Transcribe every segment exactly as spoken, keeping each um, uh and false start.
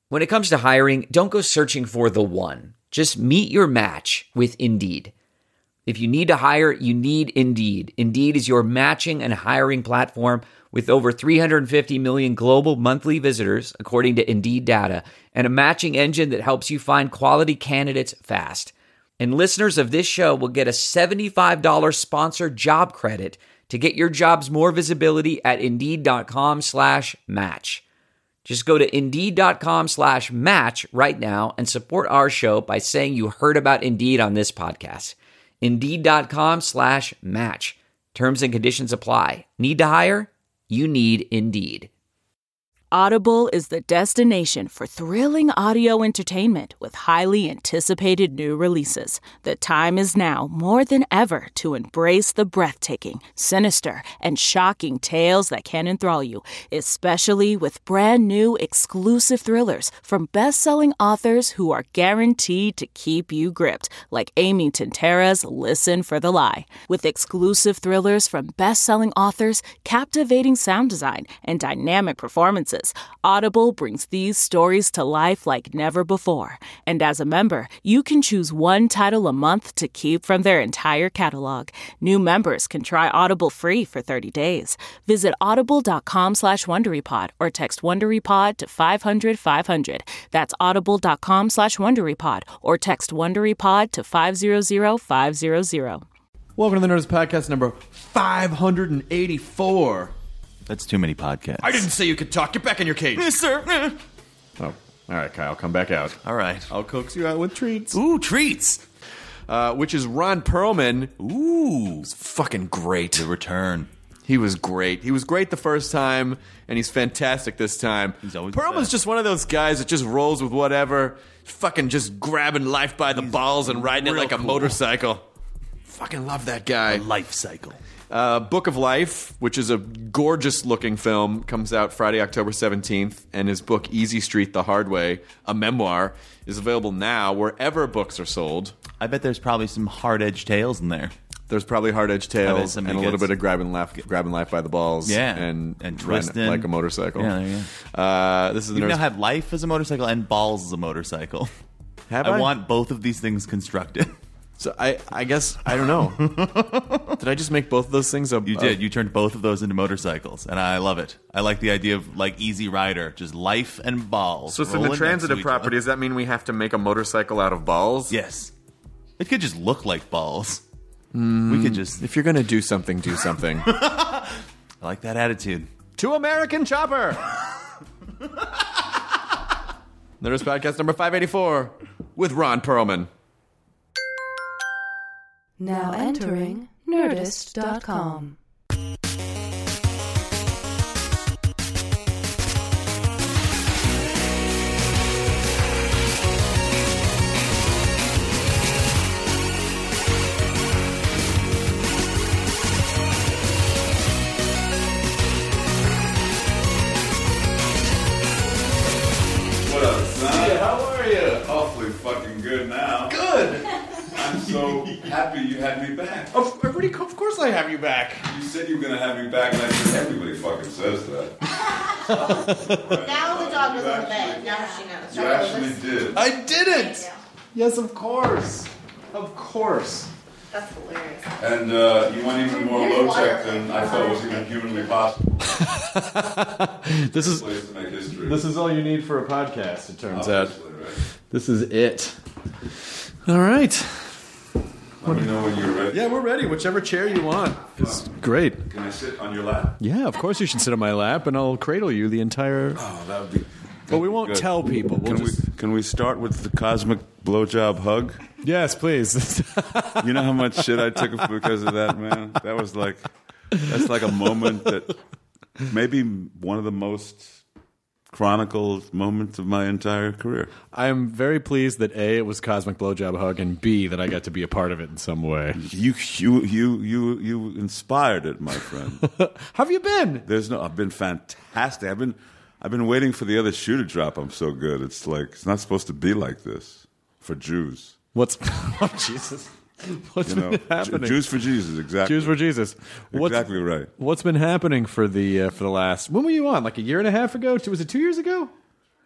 When it comes to hiring, don't go searching for the one. Just meet your match with Indeed. If you need to hire, you need Indeed. Indeed is your matching and hiring platform with over three hundred fifty million global monthly visitors, according to Indeed data, and a matching engine that helps you find quality candidates fast. And listeners of this show will get a seventy-five dollars sponsored job credit to get your jobs more visibility at Indeed.com slash match. Just go to Indeed.com slash match right now and support our show by saying you heard about Indeed on this podcast. Indeed.com slash match. Terms and conditions apply. Need to hire? You need Indeed. Audible is the destination for thrilling audio entertainment with highly anticipated new releases. The time is now more than ever to embrace the breathtaking, sinister, and shocking tales that can enthrall you, especially with brand new exclusive thrillers from best-selling authors who are guaranteed to keep you gripped, like Amy Tintera's Listen for the Lie. With exclusive thrillers from best-selling authors, captivating sound design, and dynamic performances, Audible brings these stories to life like never before. And as a member, you can choose one title a month to keep from their entire catalog. New members can try Audible free for thirty days. Visit audible.com slash WonderyPod or text WonderyPod to five hundred five hundred. That's audible.com slash WonderyPod or text WonderyPod to five hundred five hundred. Welcome to the Nerdist Podcast number five hundred eighty-four. That's too many podcasts. I didn't say you could talk. Get back in your cage. Yes, sir. Oh, all right, Kyle, come back out. All right. I'll coax you out with treats. Ooh, treats. Uh, which is Ron Perlman. Ooh. He's fucking great. The return. He was great. He was great the first time, and he's fantastic this time. He's always Perlman's just one of those guys that just rolls with whatever, fucking just grabbing life by the He's balls and riding it real like a cool. motorcycle. Fucking love that guy. Life cycle. Uh, Book of Life, which is a gorgeous-looking film, comes out Friday, October seventeenth, and his book, Easy Street the Hard Way, a memoir, is available now wherever books are sold. I bet there's probably some hard-edged tales in there. There's probably hard-edged tales and a somebody little gets- bit of grabbing life, grabbing life by the balls, Yeah. and And riding it twisting. like a motorcycle. Yeah, there you go. Uh, this is the You Nerdist- now have life as a motorcycle and balls as a motorcycle. Have I I? want both of these things constructed. So I, I guess I don't know. Did I just make both of those things? A, You did. You turned both of those into motorcycles, and I love it. I like the idea of like Easy Rider, just life and balls. So, so rolling the next to transitive each property, other. does that mean we have to make a motorcycle out of balls? Yes, it could just look like balls. Mm, we could just. If you're gonna do something, do something. I like that attitude. To American Chopper. Nerdist Podcast number five eighty-four with Ron Perlman. Now entering Nerdist dot com. What up, son? How are you? Awfully fucking good now. Good. I'm so happy you had me back. Of, everybody, of course I have you back. You said you were gonna have me back, and I said everybody fucking says that. Now the dog is You on the bed. actually- Now she knows. You Right, actually Elvis? did. I didn't. Yes, of course. Of course. That's hilarious. And uh, you went even more low tech than I thought was even humanly possible. This is Place to make history. this is all you need for a podcast. It turns out. Obviously, right? This is it. All right. Let me know when you're ready. Yeah, we're ready. Whichever chair you want. It's great. Can I sit on your lap? Yeah, of course you should sit on my lap, and I'll cradle you the entire. Oh, that would be. But we won't good. tell people. We'll Can just... we can we start with the cosmic blowjob hug? Yes, please. You know how much shit I took because of that, man? That was like, that's like a moment that maybe one of the most chronicled moments of my entire career. I am very pleased that A, it was Cosmic Blowjob Hug, and B, that I got to be a part of it in some way. You, you, you, you, you inspired it, my friend. How have you been? There's no, I've been fantastic. I've been, I've been waiting for the other shoe to drop. I'm so good. It's like, it's not supposed to be like this for Jews. What's oh Jesus? What's You know, been happening? Ju- Jews for Jesus, exactly. Jews for Jesus. What's, Exactly right. What's been happening for the uh, for the last? When were you on? Like a year and a half ago? Two- Was it two years ago?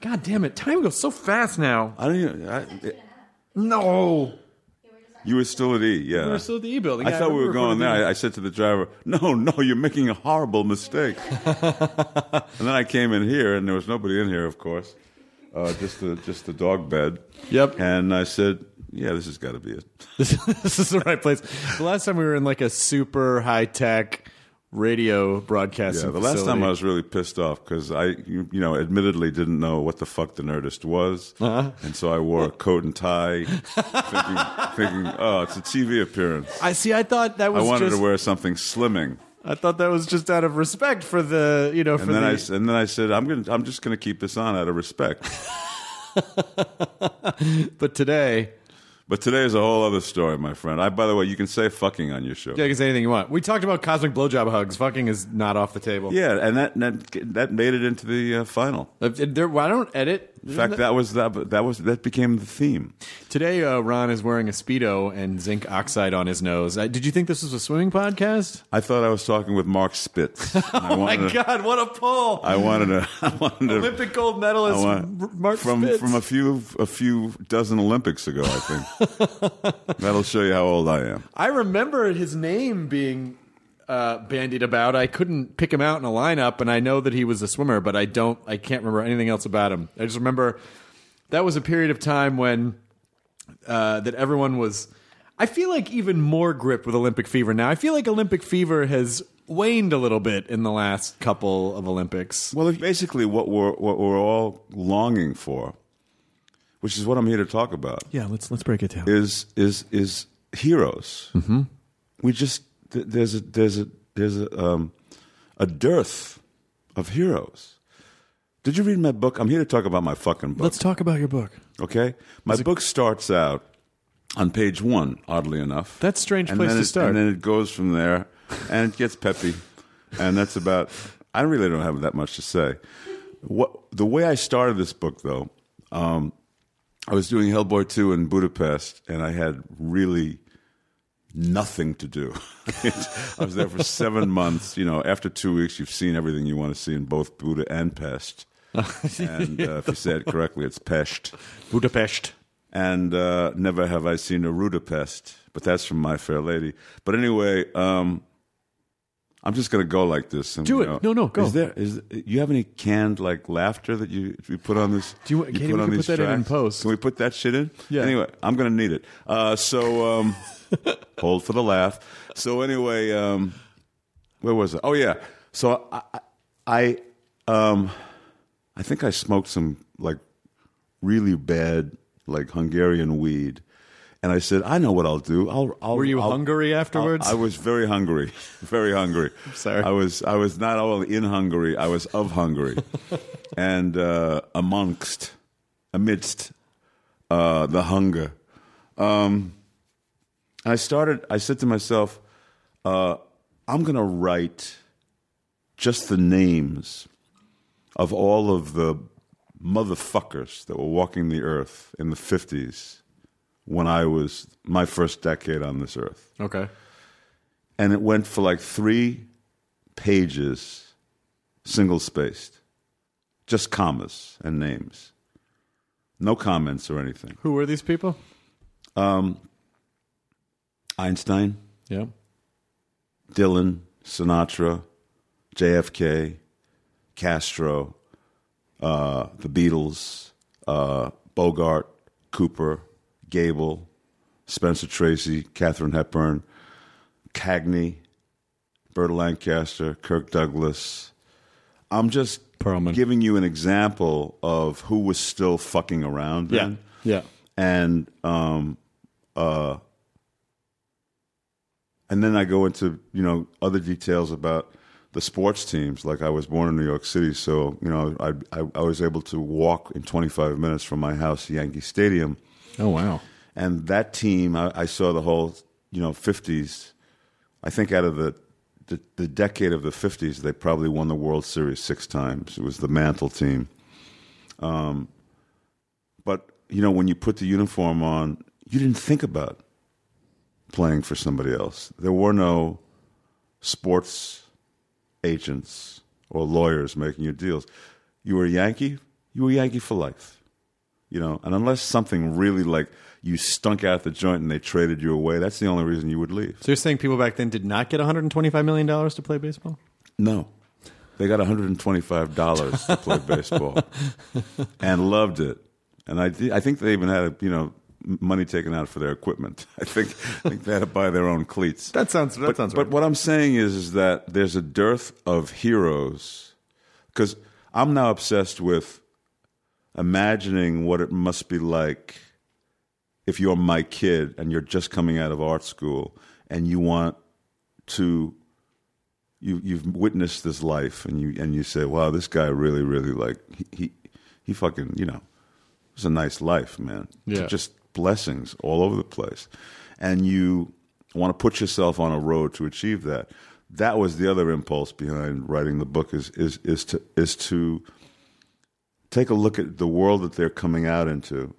God damn it! Time goes so fast now. I don't even. I, it, No. you were still at E, yeah. We were still at the E building. I Yeah, thought we were remember going in front there. of I, I said to the driver, "No, no, you're making a horrible mistake." And then I came in here, and there was nobody in here, of course, uh, just the just the dog bed. Yep. And I said, "Yeah, this has got to be it." the- This is the right place. The last time we were in like a super high tech radio broadcasting Yeah, the last facility. time I was really pissed off because I, you, you know, admittedly didn't know what the fuck the Nerdist was, Uh-huh. and so I wore a coat and tie, thinking, thinking, oh, it's a T V appearance. I see. I thought that I was wanted just. to wear something slimming, I thought that was just out of respect for the, you know, for and then the. I s- and then I said, I'm going, I'm just going to keep this on out of respect. But today, But today is a whole other story, my friend. I, by the way, you can say fucking on your show. yeah, you can say anything you want. We talked about cosmic blowjob hugs. Fucking is not off the table. Yeah, and that that, that made it into the uh, final. If- if there, why don't edit? In fact, that was that that was that became the theme. Today, uh, Ron is wearing a Speedo and zinc oxide on his nose. Uh, did you think this was a swimming podcast? I thought I was talking with Mark Spitz. And I Oh my wanted to- God, what a pull! I wanted to. I wanted to. Olympic gold I medalist want- R- Mark from Spitz. from a few a few dozen Olympics ago, I think. That'll show you how old I am. I remember his name being uh, bandied about. I couldn't pick him out in a lineup, and I know that he was a swimmer, but I don't. I can't remember anything else about him. I just remember that was a period of time when uh, that everyone was. I feel like even more gripped with Olympic fever now. I feel like Olympic fever has waned a little bit in the last couple of Olympics. Well, basically, what we're what we're all longing for, which is what I'm here to talk about, Yeah, let's let's break it down. is is is heroes. Mm-hmm. We just th- there's a there's a there's a um, a dearth of heroes. Did you read my book? I'm here to talk about my fucking book. Let's talk about your book. Okay, my book starts out on page one. Oddly enough, That's a strange and place then to it, start. And then it goes from there, and it gets peppy, and that's about. I really don't have that much to say. What the way I started this book, though, um, I was doing Hellboy two in Budapest, and I had really nothing to do. I was there for seven months. You know, after two weeks, you've seen everything you want to see in both Buda and Pest. And uh, if you say it correctly, it's Pest. Budapest. And uh, never have I seen a Rudapest, but that's from My Fair Lady. But anyway, um, I'm just going to go like this. And, Do you it. know, No, no, go. Is there? Is you have any canned like laughter that you you put on this? Do you- Katie, we can put that in in post. Can we put that shit in? Yeah. Anyway, I'm going to need it. Uh, so um, hold for the laugh. So anyway, um, where was it? Oh yeah. So I, I, I, um, I think I smoked some like really bad like Hungarian weed. And I said, I know what I'll do. I'll. I'll Were you I'll, hungry afterwards? I was very hungry, very hungry. sorry. I was. I was not only in Hungary. I was of Hungary, and uh, amongst, amidst uh, the hunger. Um, I started. I said to myself, uh, I'm going to write just the names of all of the motherfuckers that were walking the earth in the fifties. When I was my first decade on this earth. Okay. And it went for like three pages, single spaced, just commas and names. No comments or anything. Who were these people? Um, Einstein, Yeah. Dylan, Sinatra, J F K, Castro, uh, the Beatles, uh, Bogart, Cooper, Gable, Spencer Tracy, Katharine Hepburn, Cagney, Burt Lancaster, Kirk Douglas. I'm just Perlman. giving you an example of who was still fucking around then. Yeah. And um, uh, and then I go into, you know, other details about the sports teams. Like I was born in New York City, so, you know, I I, I was able to walk in twenty-five minutes from my house to Yankee Stadium. Oh, wow. And that team, I, I saw the whole, you know, fifties. I think out of the, the the decade of the fifties, they probably won the World Series six times. It was the Mantle team. Um, but, you know, when you put the uniform on, you didn't think about playing for somebody else. There were no sports agents or lawyers making you deals. You were a Yankee, you were Yankee for life. You know, and unless something really like you stunk out the joint and they traded you away, that's the only reason you would leave. So you're saying people back then did not get one hundred twenty-five million dollars to play baseball? No. They got one hundred twenty-five dollars to play baseball and loved it. And I, I think they even had, you know, money taken out for their equipment. I think I think they had to buy their own cleats. That sounds that but, sounds But right. what I'm saying is, is that there's a dearth of heroes, because I'm now obsessed with imagining what it must be like if you're my kid and you're just coming out of art school and you want to you you've witnessed this life and you and you say, wow, this guy really really like he he, he fucking, you know, it's a nice life, man. Yeah. Just blessings all over the place. And you want to put yourself on a road to achieve that. That was the other impulse behind writing the book, is is is to is to take a look at the world that they're coming out into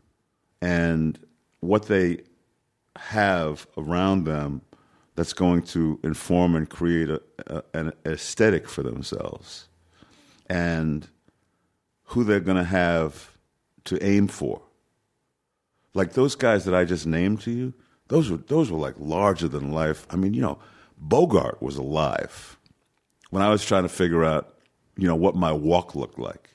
and what they have around them that's going to inform and create a, a, an aesthetic for themselves, and who they're going to have to aim for. Like those guys that I just named to you, those were those were like larger than life. I mean, you know, Bogart was alive when I was trying to figure out, you know, what my walk looked like.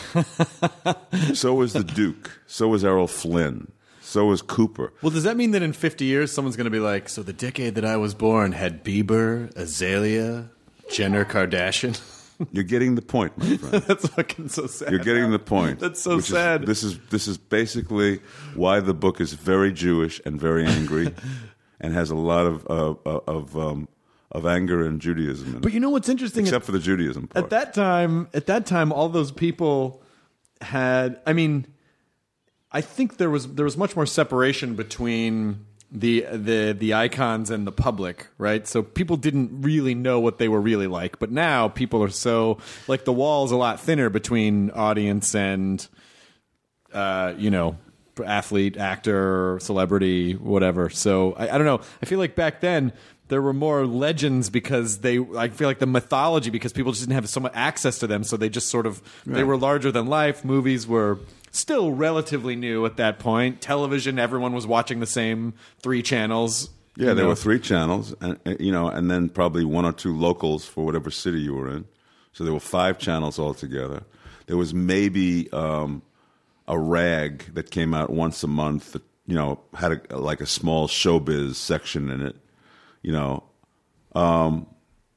So was the Duke. So was Errol Flynn. So was Cooper. Well, does that mean that in fifty years someone's going to be like, so the decade that I was born had Bieber, Azalea, Jenner Kardashian? You're getting the point, my friend. That's fucking so sad. You're getting the point. That's so which is- sad. this is this is basically why the book is very Jewish and very angry, and has a lot of uh, of um, of anger and Judaism in it. But you know what's interesting? Except for the Judaism part. At that time, at that time, all those people had. I mean, I think there was there was much more separation between the the the icons and the public, right? So people didn't really know what they were really like. But now people are so like the wall's a lot thinner between audience and uh, you know, athlete, actor, celebrity, whatever. So I, I don't know. I feel like back then there were more legends because they, I feel like the mythology, because people just didn't have so much access to them. So they just sort of, they were larger than life. Movies were still relatively new at that point. Television, everyone was watching the same three channels. Yeah, you there know. were three channels, and uh, you know, and then probably one or two locals for whatever city you were in. So there were five channels altogether. There was maybe um, a rag that came out once a month that, you know, had a, like a small showbiz section in it. You know, um,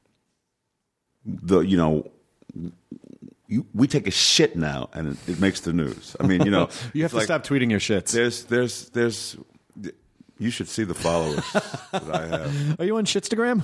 the you know, you, we take a shit now, and it, it makes the news. I mean, you know, You have it's to like, stop tweeting your shits. There's, there's, there's. You should see the followers that I have. Are you on Shitstagram?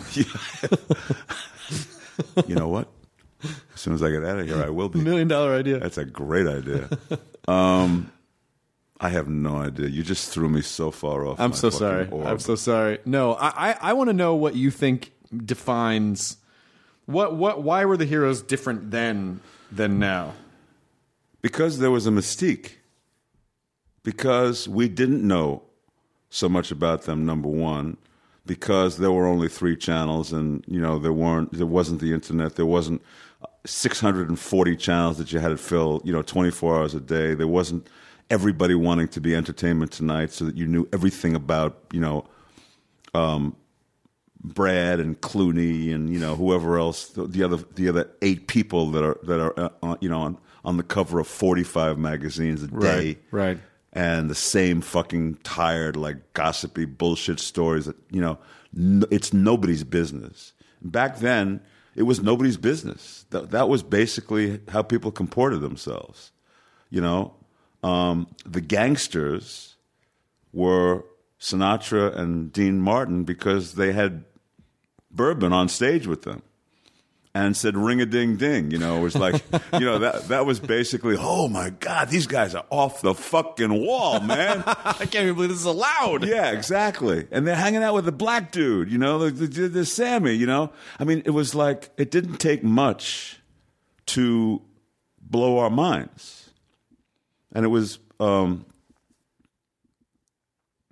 You know what? As soon as I get out of here, I will be. Million dollar idea. That's a great idea. Um, I have no idea. You just threw me so far off. I'm my so fucking sorry. orb. I'm so sorry. No, I, I, I want to know what you think defines what what why were the heroes different then than now? Because there was a mystique. Because we didn't know so much about them, number one. Because there were only three channels, and you know there weren't, there wasn't the internet, there wasn't six hundred forty channels that you had to fill, you know, twenty-four hours a day. There wasn't everybody wanting to be Entertainment Tonight, so that you knew everything about, you know, um, Brad and Clooney and, you know, whoever else, the, the other the other eight people that are that are uh, you know on, on the cover of forty-five magazines a day, Right, right. and the same fucking tired, like, gossipy bullshit stories that, you know, n- it's nobody's business. Back then, it was nobody's business. That, that was basically how people comported themselves. You know, um, the gangsters were Sinatra and Dean Martin because they had bourbon on stage with them. And said ring a ding ding, you know, it was like, you know, that that was basically, oh my God, these guys are off the fucking wall, man. I can't even believe this is allowed. Yeah, exactly. And they're hanging out with the black dude, you know, the, the, the Sammy, you know. I mean, it was like, it didn't take much to blow our minds. And it was, um,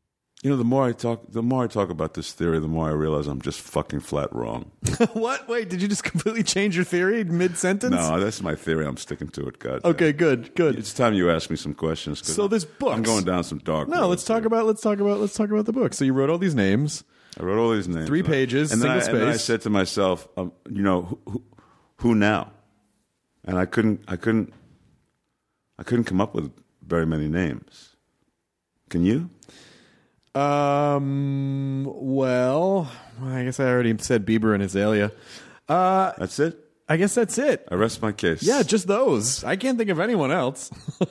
You know, the more I talk, the more I talk about this theory, the more I realize I'm just fucking flat wrong. What? Wait, did you just completely change your theory mid-sentence? No, that's my theory. I'm sticking to it. God. Okay, good, good. It's time you ask me some questions. 'Cause So this book. I'm going down some dark. No, roads let's talk here. about let's talk about let's talk about the book. So you wrote all these names. I wrote all these names. Three and I- pages, and then, I, single and then I space. said to myself, um, you know, who, who, who now? And I couldn't, I couldn't, I couldn't come up with very many names. Can you? Um. Well, I guess I already said Bieber and Azalea. Uh, That's it. I guess that's it. I rest my case. Yeah, just those. I can't think of anyone else.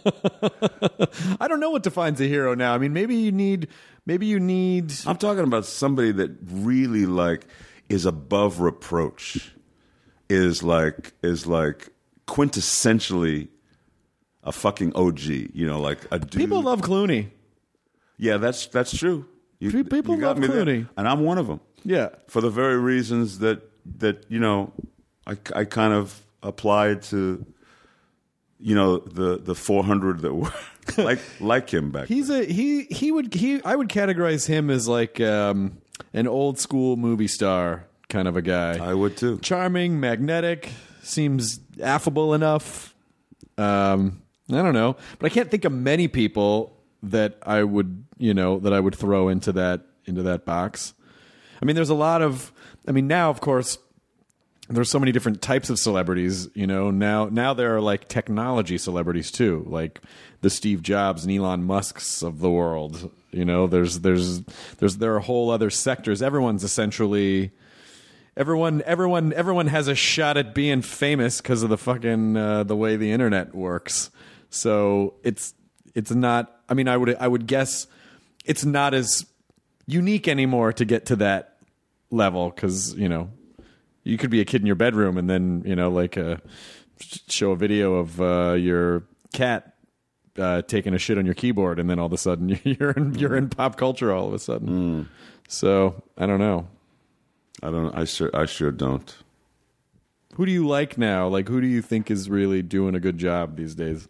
I don't know what defines a hero now. I mean, maybe you need, maybe you need. I'm talking about somebody that really like is above reproach, is like is like quintessentially a fucking O G. You know, like a dude. People love Clooney. Yeah, that's that's true. You, Pe- people you got love me there. Clooney. And I'm one of them. Yeah. For the very reasons that that you know, I, I kind of applied to, you know, the the four hundred that were like like him back. He's a he. He would he. I would categorize him as like um, an old school movie star kind of a guy. I would too. Charming, magnetic, seems affable enough. Um, I don't know, but I can't think of many people that I would, you know, that I would throw into that into that box. I mean, there's a lot of. I mean, now of course, there's so many different types of celebrities. You know, now now there are like technology celebrities too, like the Steve Jobs and Elon Musks of the world. You know, there's there's there's there are whole other sectors. Everyone's essentially. Everyone, everyone, everyone has a shot at being famous because of the fucking uh, the way the internet works. So it's it's not. I mean, I would I would guess it's not as unique anymore to get to that level because you know you could be a kid in your bedroom and then you know like uh, show a video of uh, your cat uh, taking a shit on your keyboard and then all of a sudden you're in, you're in pop culture all of a sudden. Mm. So I don't know. I don't. I sure. I sure don't. Who do you like now? Like, who do you think is really doing a good job these days?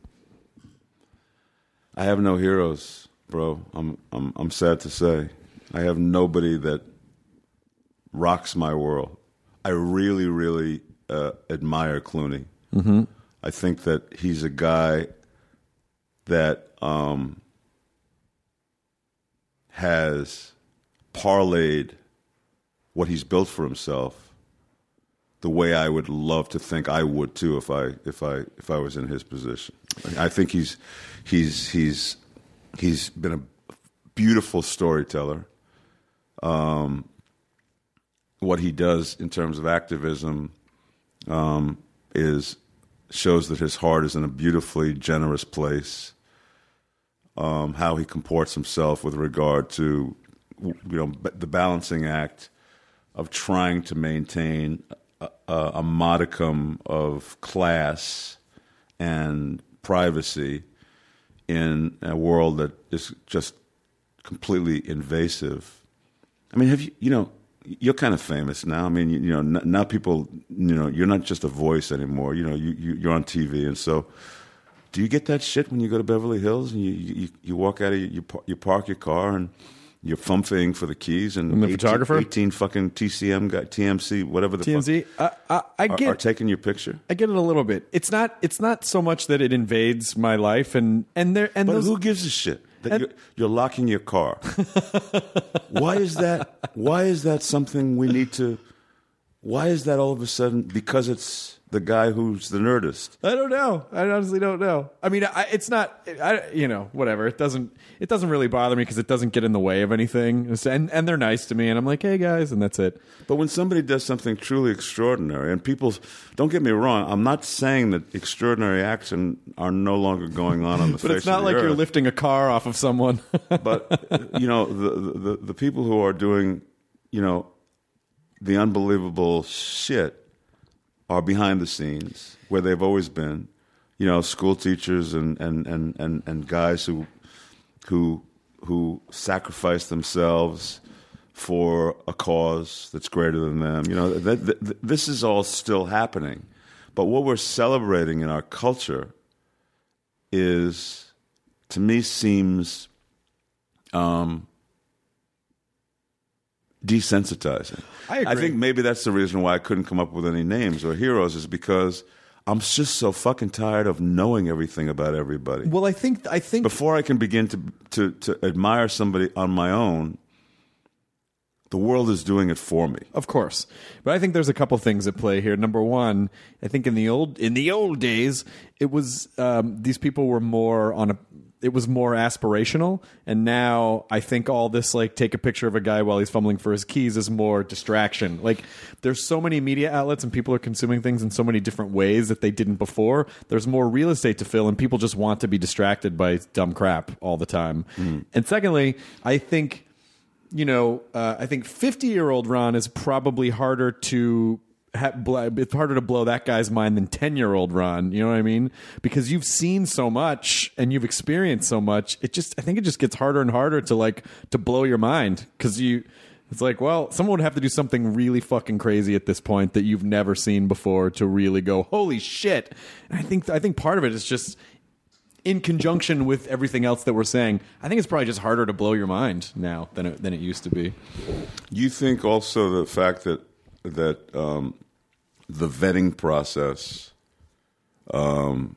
I have no heroes, bro. I'm. I'm. I'm sad to say, I have nobody that rocks my world. I really, really uh, admire Clooney. Mm-hmm. I think that he's a guy that um, has parlayed what he's built for himself the way I would love to think I would too if I if I if I was in his position. I think he's he's he's he's been a beautiful storyteller. Um, what he does in terms of activism um, is shows that his heart is in a beautifully generous place. Um, how he comports himself with regard to you know the balancing act of trying to maintain a, a, a modicum of class and privacy in a world that is just completely invasive. I mean, have you, you know, you're kind of famous now. I mean, you, you know, now people, you know, you're not just a voice anymore. You know, you, you, you're on T V. And so do you get that shit when you go to Beverly Hills and you, you, you walk out of, your, you, you park your car and you're fumfing for the keys, and, and the eighteen, photographer, eighteen fucking T C M guy, T M C, whatever the T M Z. fuck, I, I, I get are, are taking your picture. I get it a little bit. It's not. It's not so much that it invades my life, and and there and But those, who gives a shit that and, you're, you're locking your car? Why is that? Why is that something we need to? Why is that all of a sudden? Because it's the guy who's the nerdist. I don't know. I honestly don't know. I mean, I, it's not. I, you know, whatever. It doesn't. It doesn't really bother me because it doesn't get in the way of anything. And and they're nice to me, and I'm like, hey guys, and that's it. But when somebody does something truly extraordinary, and people, don't get me wrong, I'm not saying that extraordinary acts are no longer going on on the face of the But it's not like earth. you're lifting a car off of someone. But you know, the, the the people who are doing, you know, the unbelievable shit are behind the scenes where they've always been. You know, school teachers and and, and, and, and guys who who who sacrifice themselves for a cause that's greater than them. You know, that, that, this is all still happening. But what we're celebrating in our culture is, to me, seems um, desensitizing. I agree. I think maybe that's the reason why I couldn't come up with any names or heroes, is because I'm just so fucking tired of knowing everything about everybody. Well, I think I think Before I can begin to, to, to admire somebody on my own, the world is doing it for me. Of course, but I think there's a couple things at play here. Number one, I think in the old in the old days, it was um, these people were more on a. It was more aspirational, and now I think all this like take a picture of a guy while he's fumbling for his keys is more distraction. Like there's so many media outlets and people are consuming things in so many different ways that they didn't before. There's more real estate to fill, and people just want to be distracted by dumb crap all the time. Mm. And secondly, I think. You know, uh, I think fifty-year-old Ron is probably harder to ha- bl- it's harder to blow that guy's mind than ten-year-old Ron. You know what I mean? Because you've seen so much and you've experienced so much. It just, I think it just gets harder and harder to like to blow your mind because you. It's like, well, someone would have to do something really fucking crazy at this point that you've never seen before to really go, holy shit. And I think I think part of it is just. In conjunction with everything else that we're saying, I think it's probably just harder to blow your mind now than it, than it used to be. You think also the fact that that um, the vetting process, um,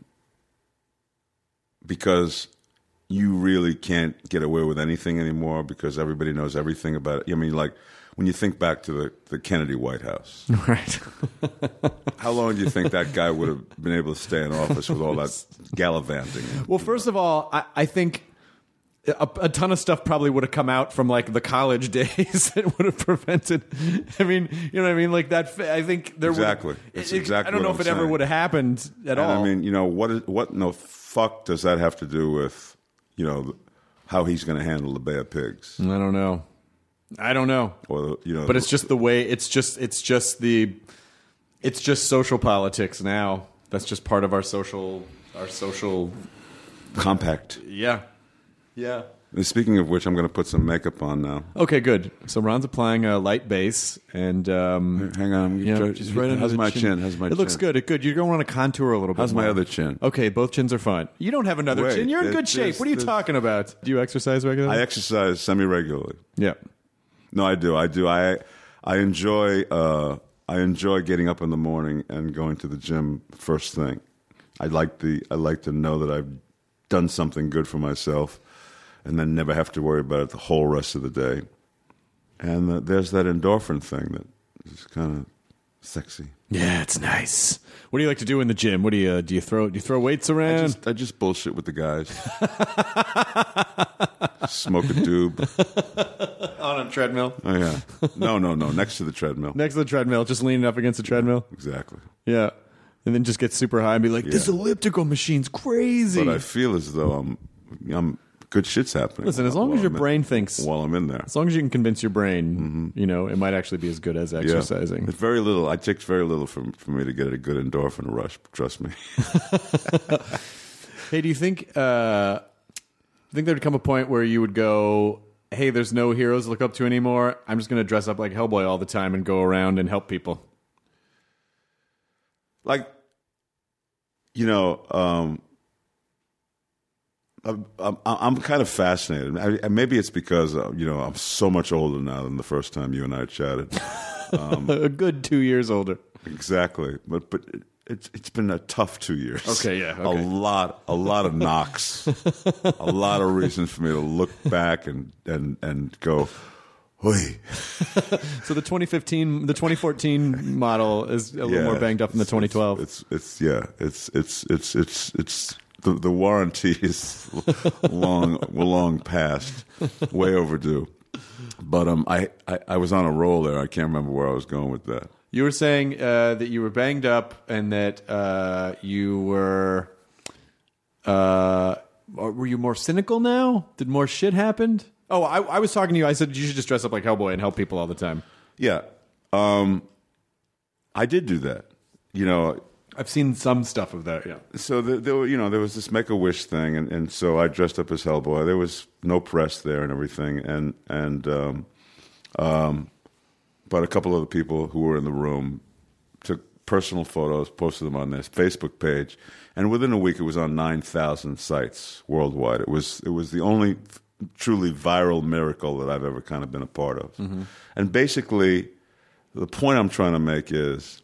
because you really can't get away with anything anymore because everybody knows everything about it. I mean, like when you think back to the, the Kennedy White House, right? How long do you think that guy would have been able to stay in office with all that gallivanting? Well, first of all, I, I think a, a ton of stuff probably would have come out from like the college days that would have prevented. I mean, you know what I mean? Like that. I think there exactly. Would, That's it, exactly. I don't know what if I'm it ever saying. would have happened at and all. I mean, you know what? Is, what no fuck does that have to do with you know how he's going to handle the Bay of Pigs? I don't know. I don't know. Or you know, but it's just the way. It's just. It's just the. It's just social politics now. That's just part of our social. Our social compact. Yeah. Yeah. And speaking of which, I'm going to put some makeup on now. Okay, good. So Ron's applying a light base, and um, hang on, you know, just right under how's the my chin. chin? How's my it chin? looks good. It good. You're going to want to contour a little bit. How's more. my other chin? Okay, both chins are fine. You don't have another Wait, chin. You're in it- good shape. there's- What are you there's- talking about? Do you exercise regularly? I exercise semi-regularly. Yeah. No, I do. I do. I I enjoy uh, I enjoy getting up in the morning and going to the gym first thing. I like the I like to know that I've done something good for myself, and then never have to worry about it the whole rest of the day. And uh, there's that endorphin thing that is kind of sexy. Yeah, it's nice. What do you like to do in the gym? What do you uh, do? You throw do you throw weights around? I just, I just bullshit with the guys. Smoke a doob. On a treadmill. Oh yeah. No, no, no. Next to the treadmill. Next to the treadmill, just leaning up against the treadmill. Exactly. Yeah. And then just get super high and be like, this Yeah. elliptical machine's crazy. But I feel as though I'm, I'm good shit's happening. Listen, as long while as your I'm in- brain thinks, while I'm in there. as long as you can convince your brain, you know, it might actually be as good as exercising. Yeah. It's very little. It takes very little for, for me to get a good endorphin rush. Trust me. Hey, do you think uh, think there'd come a point where you would go, hey, there's no heroes to look up to anymore. I'm just going to dress up like Hellboy all the time and go around and help people. Like, you know, um, I'm, I'm, I'm kind of fascinated. I, maybe it's because, uh, you know, I'm so much older now than the first time you and I chatted. Um, a good two years older. Exactly. But, but it, it's it's been a tough two years. Okay, yeah, A okay. lot, a lot of knocks, a lot of reasons for me to look back and and and go, "Oi." So the twenty fifteen, the twenty fourteen model is a little more banged up than the twenty twelve. It's, it's it's yeah. It's it's it's it's it's the the warranty is long long past, way overdue. But um, I, I I was on a roll there. I can't remember where I was going with that. You were saying uh, that you were banged up and that uh, you were. Uh, or were you more cynical now? Did more shit happen? Oh, I, I was talking to you. I said you should just dress up like Hellboy and help people all the time. Yeah, um, I did do that. You know, I've seen some stuff of that. Yeah. so the, there were, you know, there was this Make a Wish thing, and, and so I dressed up as Hellboy. There was no press there and everything, and and um, um, but a couple of the people who were in the room took personal photos, posted them on their Facebook page, and within a week it was on nine thousand sites worldwide. It was it was the only truly viral miracle that I've ever kind of been a part of. Mm-hmm. And basically, the point I'm trying to make is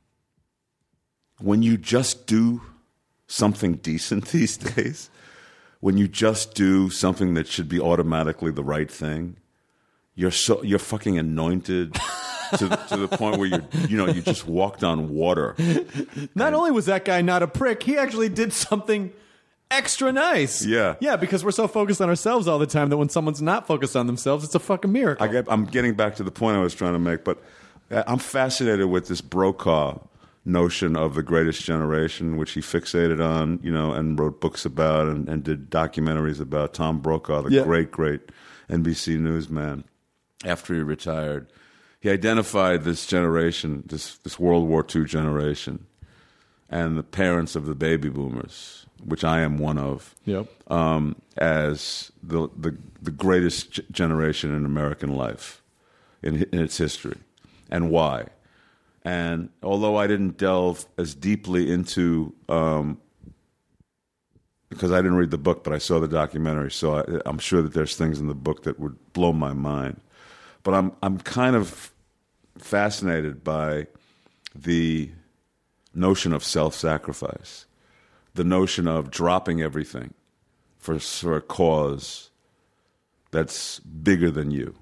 when you just do something decent these days, when you just do something that should be automatically the right thing, you're so you're fucking anointed to, to the point where you you know you just walked on water. Not and, only was that guy not a prick, he actually did something extra nice. Yeah. Yeah, because we're so focused on ourselves all the time that when someone's not focused on themselves, it's a fucking miracle. I get, I'm getting back to the point I was trying to make, but I'm fascinated with this Brokaw notion of the greatest generation, which he fixated on, you know, and wrote books about and, and did documentaries about. Tom Brokaw, the yeah. great, great N B C newsman, after he retired. He identified this generation, this, this World War Two generation, and the parents of the baby boomers, which I am one of, yep. um, as the, the the greatest g- generation in American life, in, in its history, and why. And although I didn't delve as deeply into, um, because I didn't read the book, but I saw the documentary, so I, I'm sure that there's things in the book that would blow my mind. But I'm I'm kind of fascinated by the notion of self-sacrifice, the notion of dropping everything for, for a cause that's bigger than you,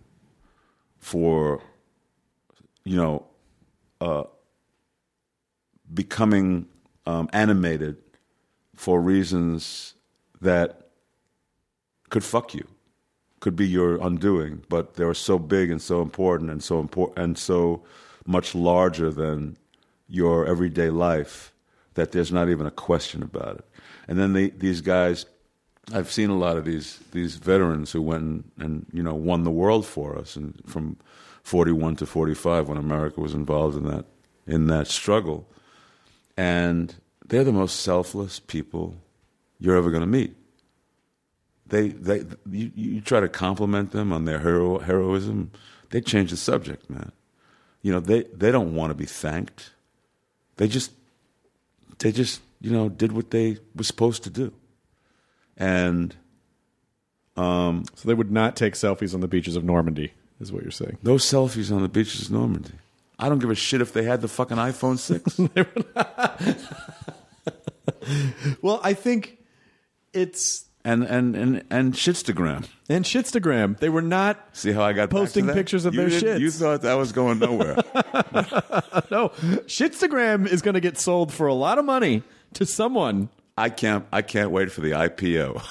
for, you know, uh, becoming um, animated for reasons that could fuck you, could be your undoing, but they were so big and so important and so important and so much larger than your everyday life that there's not even a question about it. And then they, these guys, I've seen a lot of these these veterans who went and, and you know won the world for us, and from forty-one to forty-five when America was involved in that in that struggle, and they're the most selfless people you're ever going to meet. They they you, you try to compliment them on their hero, heroism, they change the subject, man. You know they, they don't want to be thanked. They just they just you know did what they were supposed to do, and um, so they would not take selfies on the beaches of Normandy, is what you're saying. Those selfies on the beaches of Normandy. I don't give a shit if they had the fucking iPhone six. Well, I think it's and and and and Shitstagram and Shitstagram. They were not. See how I got posting back to that? pictures of you their shits. You thought that was going nowhere. No, Shitstagram is going to get sold for a lot of money to someone. I can't. I can't wait for the I P O.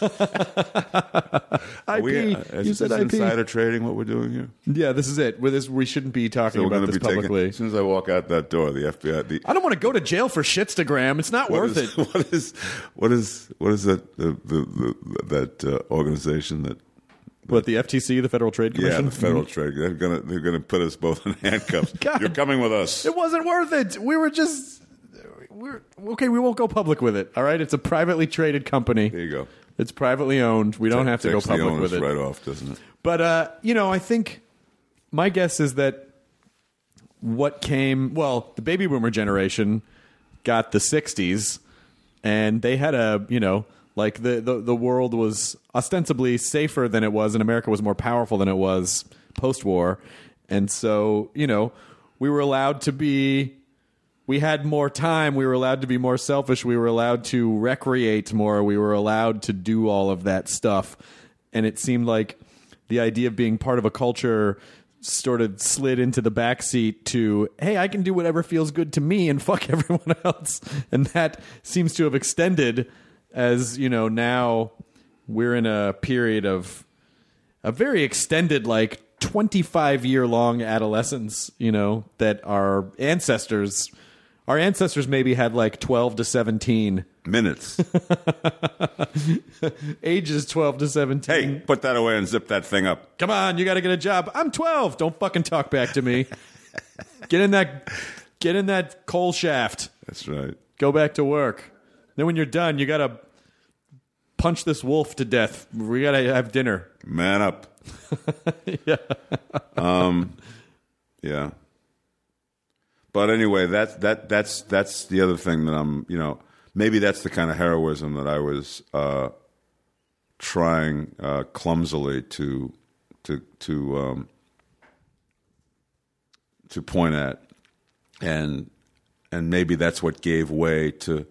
I P. We, uh, is you said this I P. Insider trading. What we're doing here? Yeah, this is it. With this, we shouldn't be talking So we're about going to this be publicly. taking. As soon as I walk out that door, the F B I. The, I don't want to go to jail for Shitstagram. It's not what worth is, it. What is what is what is that the, the, the that uh, organization that? What, the F T C, the Federal Trade Commission? Yeah, the Federal Trade. They're gonna they're gonna put us both in handcuffs. God. You're coming with us. It wasn't worth it. We were just. We're okay. We won't go public with it. All right. It's a privately traded company. There you go. It's privately owned. We don't have to go Takes the public onus with it. right off, doesn't it? But uh, you know, I think my guess is that what came. Well, the baby boomer generation got the sixties, and they had a you know. Like the, the, the world was ostensibly safer than it was, and America was more powerful than it was post-war. And so, you know, we were allowed to be, we had more time. We were allowed to be more selfish. We were allowed to recreate more. We were allowed to do all of that stuff. And it seemed like the idea of being part of a culture sort of slid into the backseat to, hey, I can do whatever feels good to me and fuck everyone else. And that seems to have extended. As you know, now we're in a period of a very extended, like twenty-five year long adolescence, you know, that our ancestors, our ancestors maybe had like twelve to seventeen minutes. Ages twelve to seventeen. Hey, put that away and zip that thing up. Come on, you got to get a job. I'm twelve. Don't fucking talk back to me. Get in that, get in that coal shaft. That's right. Go back to work. Then when you're done, you got to punch this wolf to death. We got to have dinner. Man up. Yeah. um, yeah. But anyway, that's that that's that's the other thing that I'm, you know, maybe that's the kind of heroism that I was uh, trying uh, clumsily to to to um, to point at, and and maybe that's what gave way to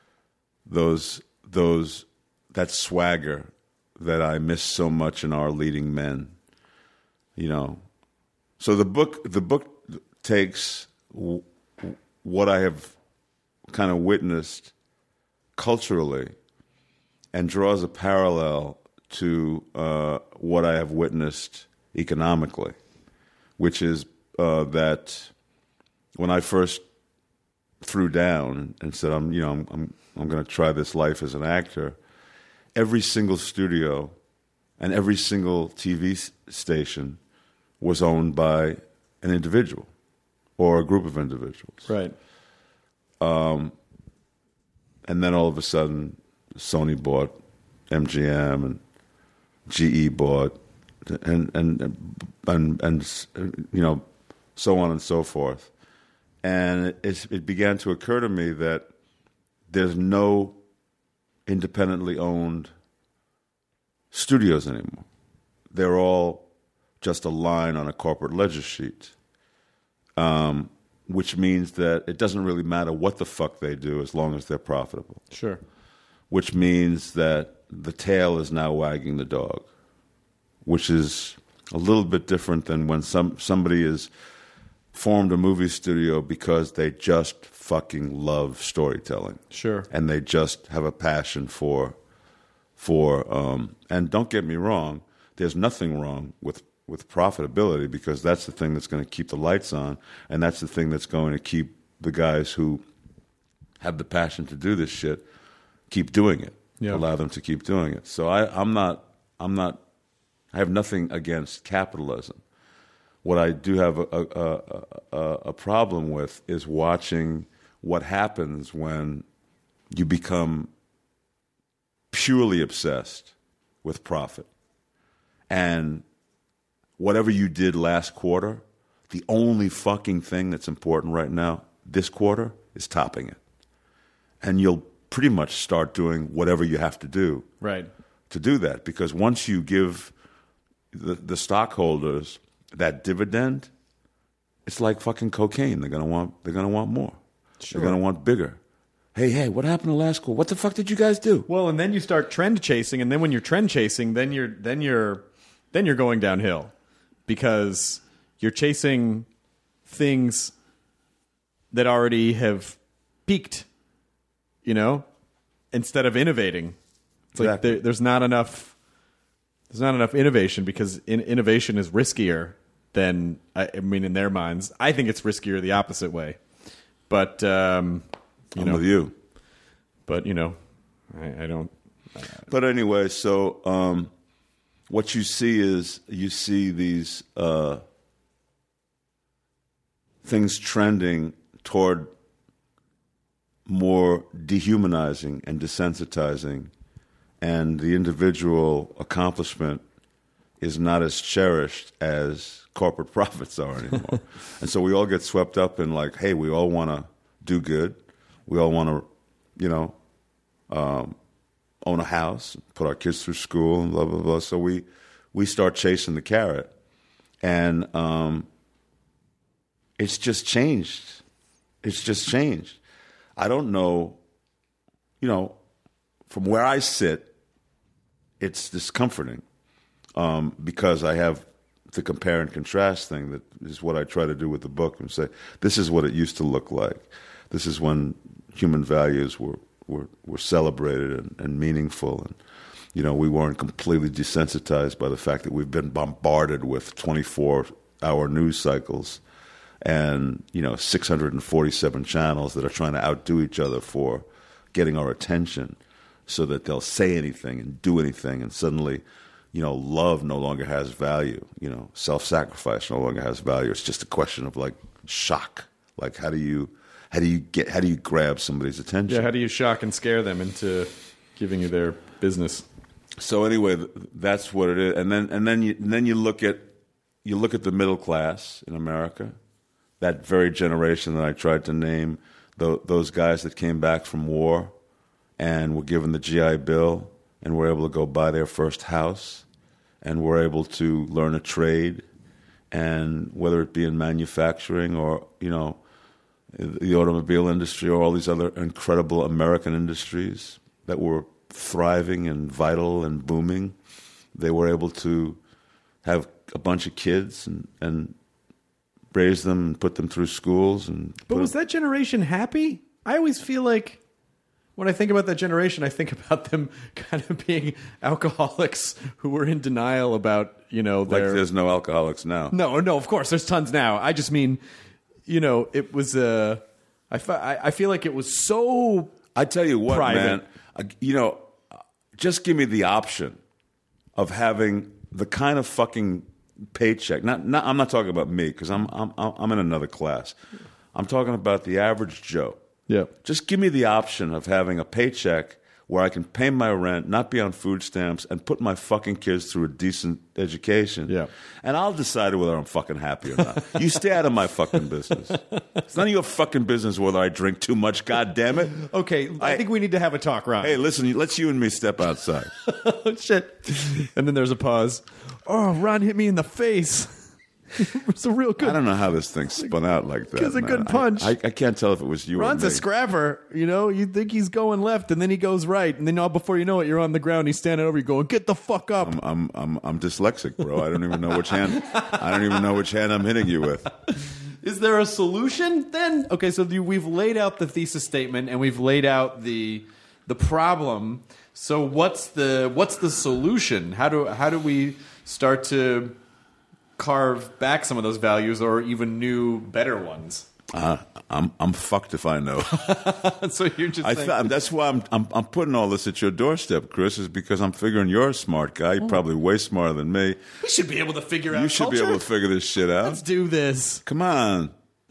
those those that swagger that I miss so much in our leading men, you know. So the book the book takes w- what I have kind of witnessed culturally and draws a parallel to uh, what I have witnessed economically, which is uh, that when I first threw down and said, "I'm, you know, I'm, I'm, I'm going to try this life as an actor," every single studio and every single T V s- station was owned by an individual or a group of individuals. Right. Um, and then all of a sudden, Sony bought M G M and G E bought, and and and and you know, so on and so forth. And it, it began to occur to me that there's no independently owned studios anymore. They're all just a line on a corporate ledger sheet, um, which means that it doesn't really matter what the fuck they do as long as they're profitable. Sure. Which means that the tail is now wagging the dog, which is a little bit different than when some somebody is formed a movie studio because they just fucking love storytelling. Sure. And they just have a passion for, for um, and don't get me wrong, there's nothing wrong with, with profitability, because that's the thing that's going to keep the lights on, and that's the thing that's going to keep the guys who have the passion to do this shit keep doing it. Yeah. Allow them to keep doing it. So I, I'm not, I'm not, I have nothing against capitalism. What I do have a, a, a, a problem with is watching what happens when you become purely obsessed with profit. And whatever you did last quarter, the only fucking thing that's important right now, this quarter, is topping it. And you'll pretty much start doing whatever you have to do right. to do that. Because once you give the, the stockholders that dividend, it's like fucking cocaine. They're gonna want. They're gonna want more. Sure. They're gonna want bigger. Hey, hey, what happened to last quarter? What the fuck did you guys do? Well, and then you start trend chasing, and then when you're trend chasing, then you're then you're then you're going downhill, because you're chasing things that already have peaked, you know, instead of innovating. It's like Exactly. there, there's not enough. There's not enough innovation, because in, innovation is riskier than, I, I mean, in their minds. I think it's riskier the opposite way. But um, you I'm know, with you. But you know, I, I don't. But anyway, so um, what you see is you see these uh, things trending toward more dehumanizing and desensitizing, and the individual accomplishment is not as cherished as corporate profits are anymore. And so we all get swept up in like, hey, we all want to do good. We all want to, you know, um, own a house, put our kids through school, and blah, blah, blah. So we, we start chasing the carrot. And um, it's just changed. It's just changed. I don't know, you know, from where I sit, it's discomforting um, because I have the compare and contrast thing that is what I try to do with the book, and say, this is what it used to look like. This is when human values were, were, were celebrated and, and meaningful. And, you know, we weren't completely desensitized by the fact that we've been bombarded with twenty-four hour news cycles and, you know, six hundred forty-seven channels that are trying to outdo each other for getting our attention, so that they'll say anything and do anything, and suddenly, you know, love no longer has value. You know, self-sacrifice no longer has value. It's just a question of like shock. Like, how do you, how do you get, how do you grab somebody's attention? Yeah, how do you shock and scare them into giving you their business? So anyway, that's what it is. And then, and then you, and then you look at, you look at the middle class in America, that very generation that I tried to name, the, those guys that came back from war and were given the G I Bill and were able to go buy their first house, and were able to learn a trade, and whether it be in manufacturing or, you know, the automobile industry or all these other incredible American industries that were thriving and vital and booming, they were able to have a bunch of kids and, and raise them and put them through schools. And But was that generation happy? I always feel like when I think about that generation, I think about them kind of being alcoholics who were in denial about, you know, their... Like there's no alcoholics now. No, no, of course, there's tons now. I just mean, you know, it was, uh, I, fe- I I feel like it was so I tell you what, private. man, uh, you know, just give me the option of having the kind of fucking paycheck. Not, not I'm not talking about me because I'm, I'm, I'm in another class. I'm talking about the average Joe. Yeah. Just give me the option of having a paycheck where I can pay my rent, not be on food stamps, and put my fucking kids through a decent education. Yeah. And I'll decide whether I'm fucking happy or not. You stay out of my fucking business. It's none of your fucking business whether I drink too much, God damn it. Okay, I, I- think we need to have a talk, Ron. Hey, listen, let's you and me step outside. Oh, shit. And then there's a pause. Oh, Ron hit me in the face. It's a real good... I don't know how this thing spun out like that. It's a man. good punch. I, I, I can't tell if it was you Ron's or a me. scrapper, you know? You think he's going left, and then he goes right, and then all before you know it, you're on the ground, he's standing over you going, get the fuck up. I'm, I'm, I'm, I'm dyslexic, bro. I don't even know which hand. I don't even know which hand I'm hitting you with. Is there a solution then? Okay, so the, we've laid out the thesis statement, and we've laid out the the problem. So what's the what's the solution? How do how do we start to carve back some of those values, or even new, better ones? Uh, I'm, I'm fucked if I know. So you're just I saying, th- that's why I'm, I'm, I'm putting all this at your doorstep, Chris. Is because I'm figuring you're a smart guy. You're probably way smarter than me. we should be able to figure out You should culture. be able to figure this shit out. Let's do this. Come on.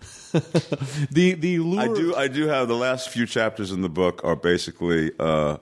The the lure. I do. I do have the last few chapters in the book are basically uh,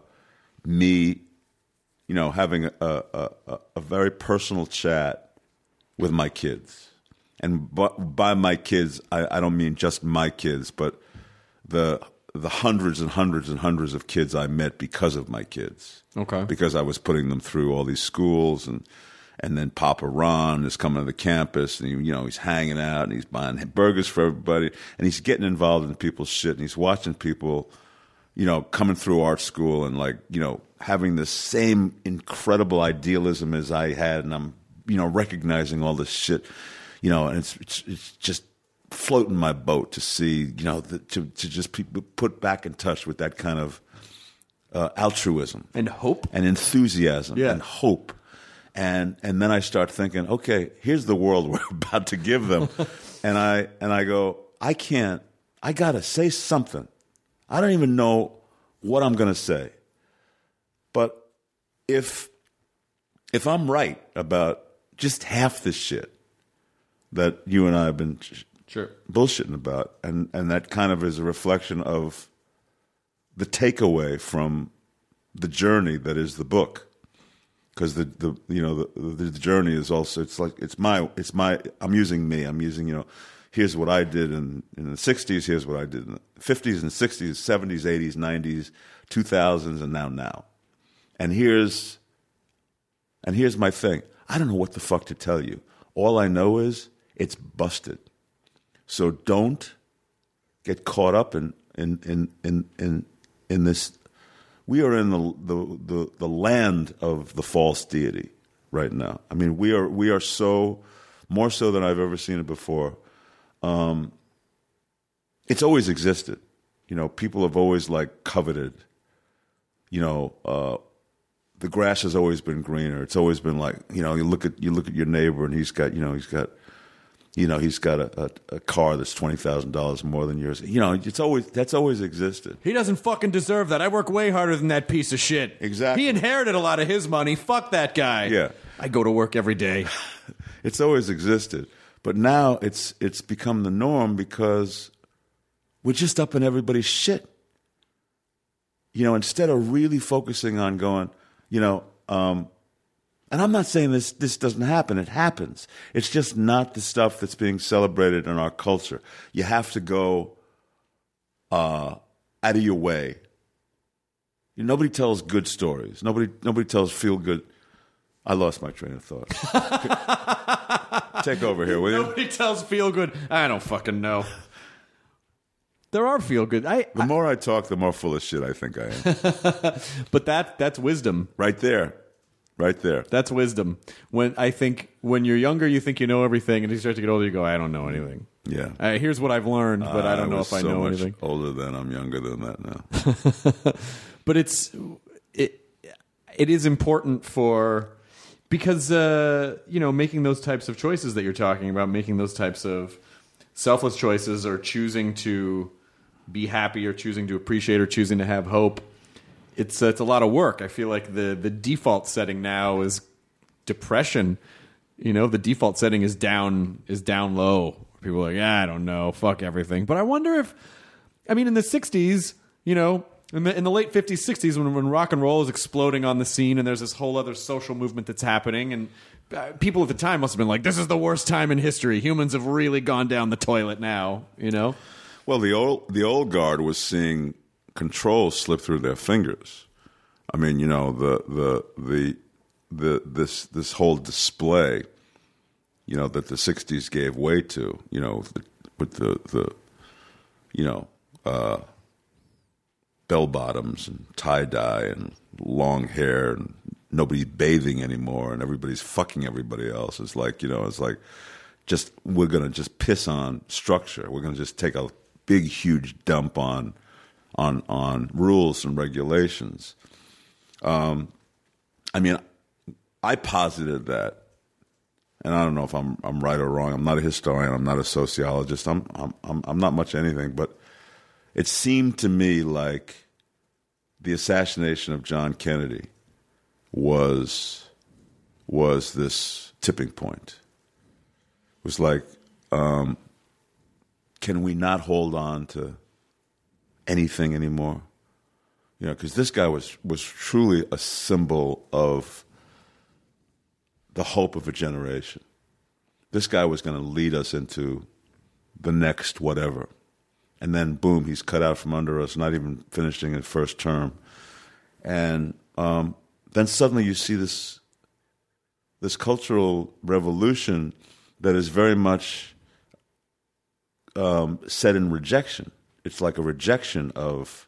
me, you know, having a, a, a, a very personal chat with my kids, and by, by my kids, I, I don't mean just my kids, but the the hundreds and hundreds and hundreds of kids I met because of my kids. Okay. Because I was putting them through all these schools, and and then Papa Ron is coming to the campus, and he, you know he's hanging out, and he's buying burgers for everybody, and he's getting involved in people's shit, and he's watching people, you know, coming through art school and like you know having the same incredible idealism as I had, and I'm you know recognizing all this shit, you know, and it's it's, it's just floating my boat to see, you know, the, to to just pe- put back in touch with that kind of uh, altruism and hope. and enthusiasm Yeah. and hope. And and then I start thinking, okay, here's the world we're about to give them. and I and I go, I can't, I gotta say something. I don't even know what I'm gonna say. But if if I'm right about just half this shit that you and I have been Sure. bullshitting about, and, and that kind of is a reflection of the takeaway from the journey that is the book. Because the, the you know the, the the journey is also it's like it's my it's my I'm using me I'm using you know here's what I did in, in the sixties, here's what I did in the fifties and sixties, seventies, eighties, nineties, two thousands, and now now, and here's and here's my thing. I don't know what the fuck to tell you. All I know is it's busted. So don't get caught up in in in in in, in this. We are in the, the the the land of the false deity right now. I mean, we are we are so more so than I've ever seen it before. Um, it's always existed. You know, people have always like coveted. You know, uh, the grass has always been greener. It's always been like, you know, you look at you look at your neighbor and he's got, you know, he's got. You know, he's got a, a, a car that's twenty thousand dollars more than yours. You know, it's always that's always existed. He doesn't fucking deserve that. I work way harder than that piece of shit. Exactly. He inherited a lot of his money. Fuck that guy. Yeah. I go to work every day. It's always existed. But now it's it's become the norm because we're just up in everybody's shit. You know, instead of really focusing on going, you know, um, and I'm not saying this this doesn't happen. It happens. It's just not the stuff that's being celebrated in our culture. You have to go uh, out of your way. Nobody tells good stories. Nobody nobody tells feel good. I lost my train of thought. Take over here, will you? Nobody tells feel good. I don't fucking know. There are feel good. I, The I more I talk, the more full of shit I think I am. but that that's wisdom. Right there. Right there. That's wisdom. When I think when you're younger, you think you know everything, and you start to get older, you go, I don't know anything. Yeah. Uh, here's what I've learned, but I don't know was if I so know much anything. older than I'm younger than that now. But it's it it is important for because uh, you know, making those types of choices that you're talking about, making those types of selfless choices, or choosing to be happy, or choosing to appreciate, or choosing to have hope. It's uh, it's a lot of work. I feel like the the default setting now is depression. You know, the default setting is down is down low. People are like, yeah, I don't know, fuck everything. But I wonder if, I mean, in the sixties, you know, in the, in the late fifties, sixties, when, when rock and roll is exploding on the scene, and there's this whole other social movement that's happening, and uh, people at the time must have been like, this is the worst time in history. Humans have really gone down the toilet now, you know? Well, the old the old guard was seeing control slip through their fingers. I mean, you know, the the the the this this whole display, you know, that the sixties gave way to, you know, the, with the the you know, uh, bell bottoms and tie dye and long hair, and nobody's bathing anymore, and everybody's fucking everybody else. It's like, you know, it's like just we're gonna just piss on structure. We're gonna just take a big, huge dump on on on rules and regulations. Um, I mean, I posited that, and I don't know if I'm I'm right or wrong. I'm not a historian. I'm not a sociologist. I'm I'm I'm, I'm not much anything. But it seemed to me like the assassination of John Kennedy was was this tipping point. It was like, um, can we not hold on to anything anymore? You know, because this guy was, was truly a symbol of the hope of a generation. This guy was going to lead us into the next whatever. And then, boom, he's cut out from under us, not even finishing his first term. And um, then suddenly you see this this cultural revolution that is very much um, set in rejection. It's like a rejection of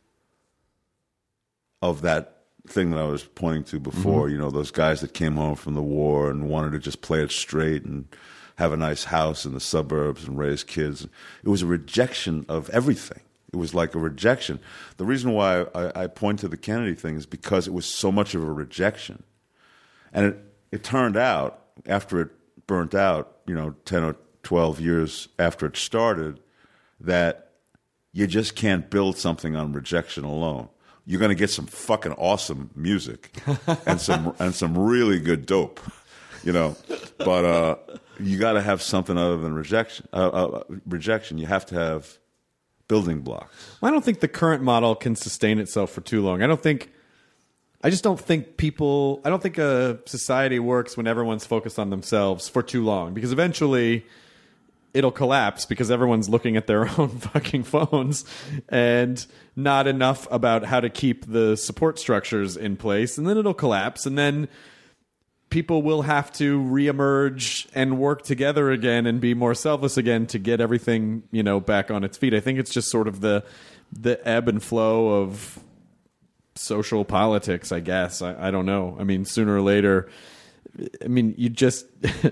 of that thing that I was pointing to before, mm-hmm. you know, those guys that came home from the war and wanted to just play it straight and have a nice house in the suburbs and raise kids. It was a rejection of everything. It was like a rejection. The reason why I, I point to the Kennedy thing is because it was so much of a rejection. And it, it turned out, after it burnt out, you know, ten or twelve years after it started, that you just can't build something on rejection alone. You're going to get some fucking awesome music and some and some really good dope, you know. But uh, you got to have something other than rejection. Uh, uh, rejection. You have to have building blocks. Well, I don't think the current model can sustain itself for too long. I don't think. I just don't think people. I don't think a society works when everyone's focused on themselves for too long, because eventually it'll collapse because everyone's looking at their own fucking phones and not enough about how to keep the support structures in place. And then it'll collapse, and then people will have to reemerge and work together again and be more selfless again to get everything, you know, back on its feet. I think it's just sort of the the ebb and flow of social politics, I guess. I, I don't know. I mean, sooner or later, I mean, you just...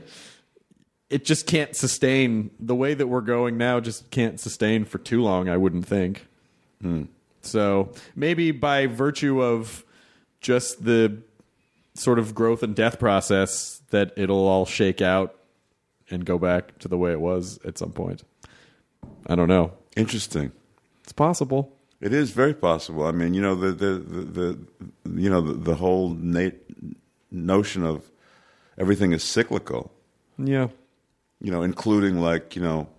it just can't sustain. The way that we're going now just can't sustain for too long, I wouldn't think. Hmm. So maybe by virtue of just the sort of growth and death process, that it'll all shake out and go back to the way it was at some point. I don't know. Interesting. It's possible. It is very possible. I mean, you know, the the the, the you know the, the whole na- notion of everything is cyclical. Yeah. You know, including like, you know,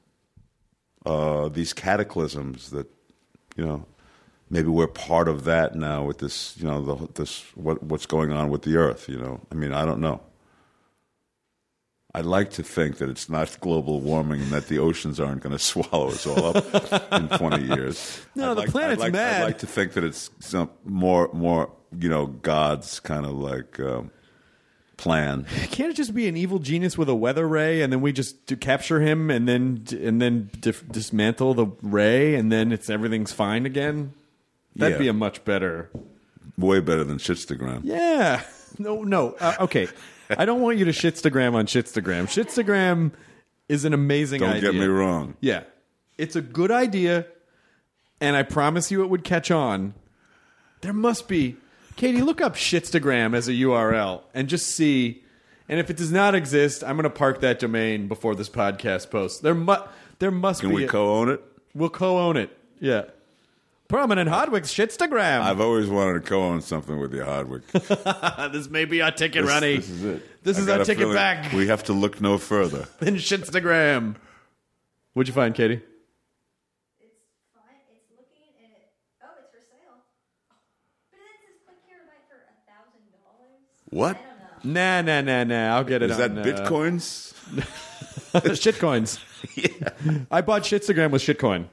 uh, these cataclysms that, you know, maybe we're part of that now with this, you know, the, this what what's going on with the earth. You know, I mean, I don't know. I'd like to think that it's not global warming and that the oceans aren't going to swallow us all up in twenty years. No, I'd the like, planet's I'd like, mad. I'd like to think that it's some more, more, you know, God's kind of like um, plan. Can't it just be an evil genius with a weather ray, and then we just to capture him, and then and then dif- dismantle the ray, and then it's everything's fine again? That'd Yeah. be a much better. Way better than Shitstagram. Yeah. No, no. Uh, okay. I don't want you to shitstagram on Shitstagram. Shitstagram is an amazing Don't idea. get me wrong. Yeah. It's a good idea, and I promise you it would catch on. There must be. Katie, look up Shitstagram as a U R L and just see. And if it does not exist, I'm going to park that domain before this podcast posts. There, mu- there must Can be. we a- co-own it? We'll co-own it. Yeah. Prominent Hardwick's Shitstagram. I've always wanted to co-own something with you, Hardwick. this may be our ticket, This, Ronnie. this is it. This I is got our a ticket feeling back. We have to look no further. Then Shitstagram. What'd you find, Katie? It's fine. It's looking and it. Oh, it's for sale. But it says click here to buy it for a thousand dollars. What? I don't know. Nah, nah, nah, nah. I'll get it Is that on, uh, bitcoins? Shitcoins. yeah. I bought Shitstagram with Shitcoin.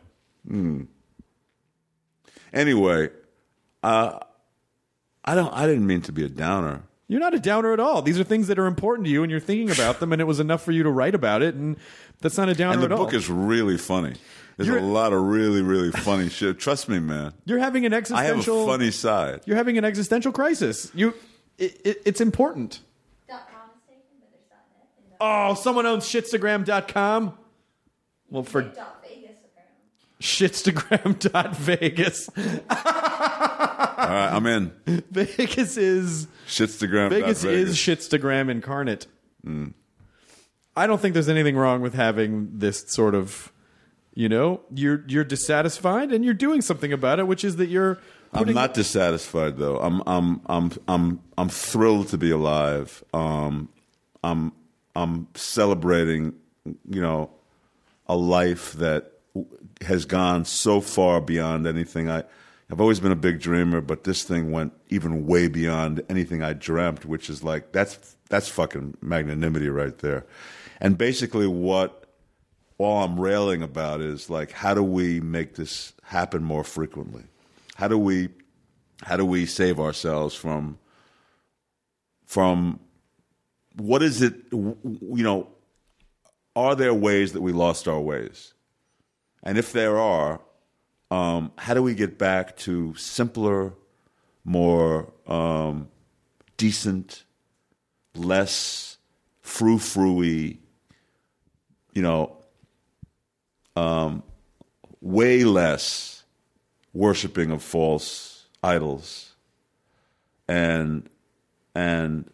Anyway, uh, I don't. I didn't mean to be a downer. You're not a downer at all. These are things that are important to you, and you're thinking about them, and it was enough for you to write about it, and that's not a downer And the at all. book is really funny. There's You're- a lot of really, really funny shit. Trust me, man. You're having an I have existential. a funny side. You're having an existential crisis. You, it, it, it's important. Dot com is taken, but there's dot net and dot, Oh, someone owns shitstagram dot com. Well, for dot Vegas apparently. shitstagram dot vegas. All right, I'm in. Vegas is Shitstagram. Vegas is shitstagram incarnate. I don't think there's anything wrong with having this sort of, you know, you're you're dissatisfied and you're doing something about it, which is that you're. I'm putting- not dissatisfied though. I'm I'm I'm I'm I'm thrilled to be alive. Um, I'm I'm celebrating, you know, a life that has gone so far beyond anything I. I've always been a big dreamer, but this thing went even way beyond anything I dreamt, which is like that's that's fucking magnanimity right there. And basically, what all I'm railing about is like, how do we make this happen more frequently? How do we how do we save ourselves from from what is it? You know, are there ways that we lost our ways? And if there are, um, how do we get back to simpler, more um, decent, less frou-frou-y, you know, um, way less worshiping of false idols, and and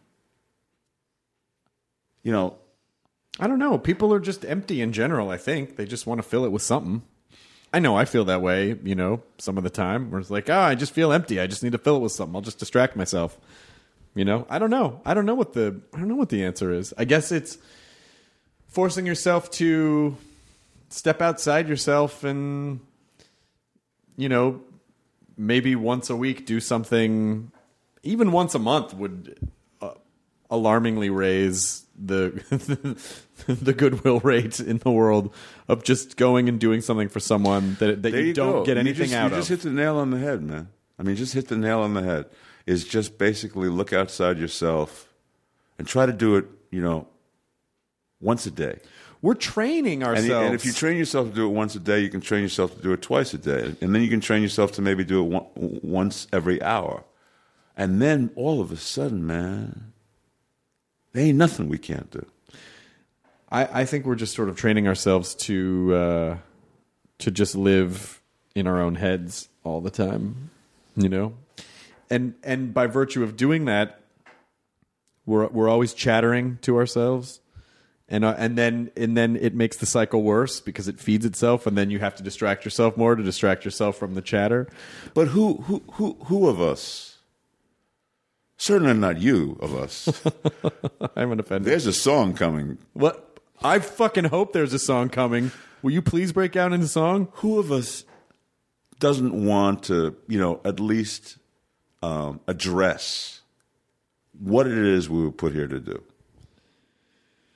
you know, I don't know. People are just empty in general, I think. They just want to fill it with something. I know I feel that way, you know, some of the time. Where it's like, oh, I just feel empty. I just need to fill it with something. I'll just distract myself. You know? I don't know. I don't know what the I don't know what the answer is. I guess it's forcing yourself to step outside yourself and, you know, maybe once a week do something. Even once a month would uh, alarmingly raise the the goodwill rate in the world of just going and doing something for someone that that there you, you don't go. get You anything just, out you of. just hit the nail on the head, man. I mean, just hit the nail on the head. Is just basically look outside yourself and try to do it, you know, once a day. We're training And, ourselves. you- and if you train yourself to do it once a day, you can train yourself to do it twice a day. And then you can train yourself to maybe do it one, once every hour. And then all of a sudden, man, there ain't nothing we can't do. I, I think we're just sort of training ourselves to uh, to just live in our own heads all the time, you know, and and by virtue of doing that, we're we're always chattering to ourselves, and uh, and then and then it makes the cycle worse because it feeds itself, and then you have to distract yourself more to distract yourself from the chatter. But who, who, who, who of us, certainly not you of us, I'm an offended. there's a song coming. What? I fucking hope there's a song coming. Will you please break down into song? Who of us doesn't want to, you know, at least um, address what it is we were put here to do?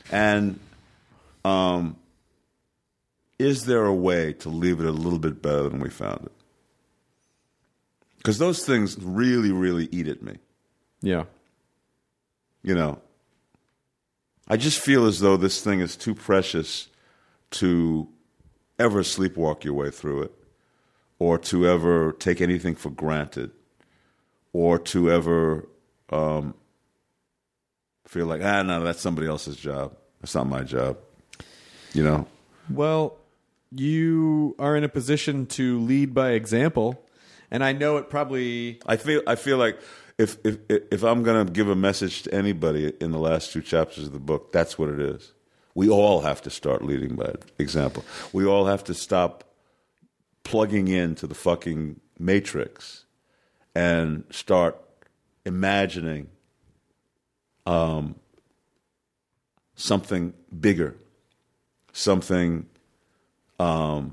And um, is there a way to leave it a little bit better than we found it? Because those things really, really eat at me. Yeah. You know, I just feel as though this thing is too precious to ever sleepwalk your way through it, or to ever take anything for granted, or to ever um, feel like, ah, no, that's somebody else's job. That's not my job. You know? Well, you are in a position to lead by example, and I know it probably... I feel I feel like if if if I'm going to give a message to anybody in the last two chapters of the book, that's what it is. We all have to start leading by example. We all have to stop plugging into the fucking matrix and start imagining um, something bigger, something um,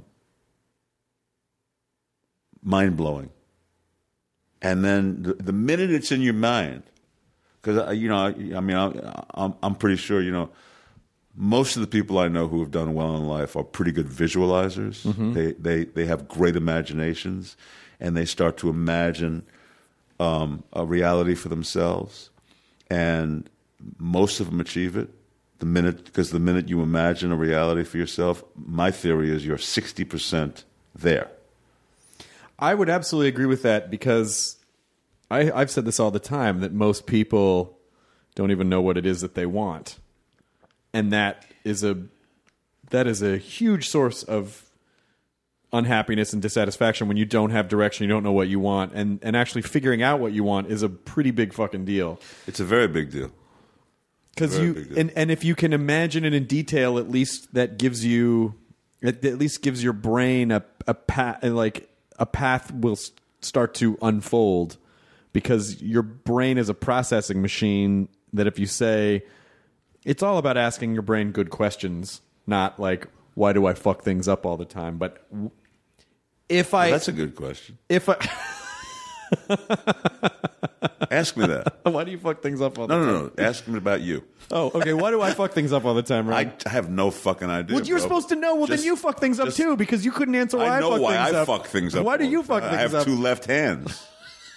mind-blowing. And then the, the minute it's in your mind, because, you know, I, I mean, I, I'm, I'm pretty sure, you know, most of the people I know who have done well in life are pretty good visualizers. Mm-hmm. They, they, they have great imaginations, and they start to imagine um, a reality for themselves. And most of them achieve it. The minute, because the minute you imagine a reality for yourself, my theory is you're sixty percent there. I would absolutely agree with that, because I, I've said this all the time, that most people don't even know what it is that they want. And that is a that is a huge source of unhappiness and dissatisfaction when you don't have direction, you don't know what you want. And, and actually figuring out what you want is a pretty big fucking deal. It's a very big deal. Because you and, and if you can imagine it in detail, at least that gives you it at least gives your brain a a path, like a path will start to unfold, because your brain is a processing machine that if you say, it's all about asking your brain good questions, not like, why do I fuck things up all the time? But if I... Well, that's a good question. If I... Ask me that. Why do you fuck things up all the no, time? No, no, no. Ask me about you. Oh, okay. Why do I fuck things up all the time, right? I have no fucking idea. Well, you're bro. supposed to know. Well, just, then you fuck things up just, too, because you couldn't answer why I, I know fuck why things I up. fuck things up. Why do you fuck things up? I have up? two left hands.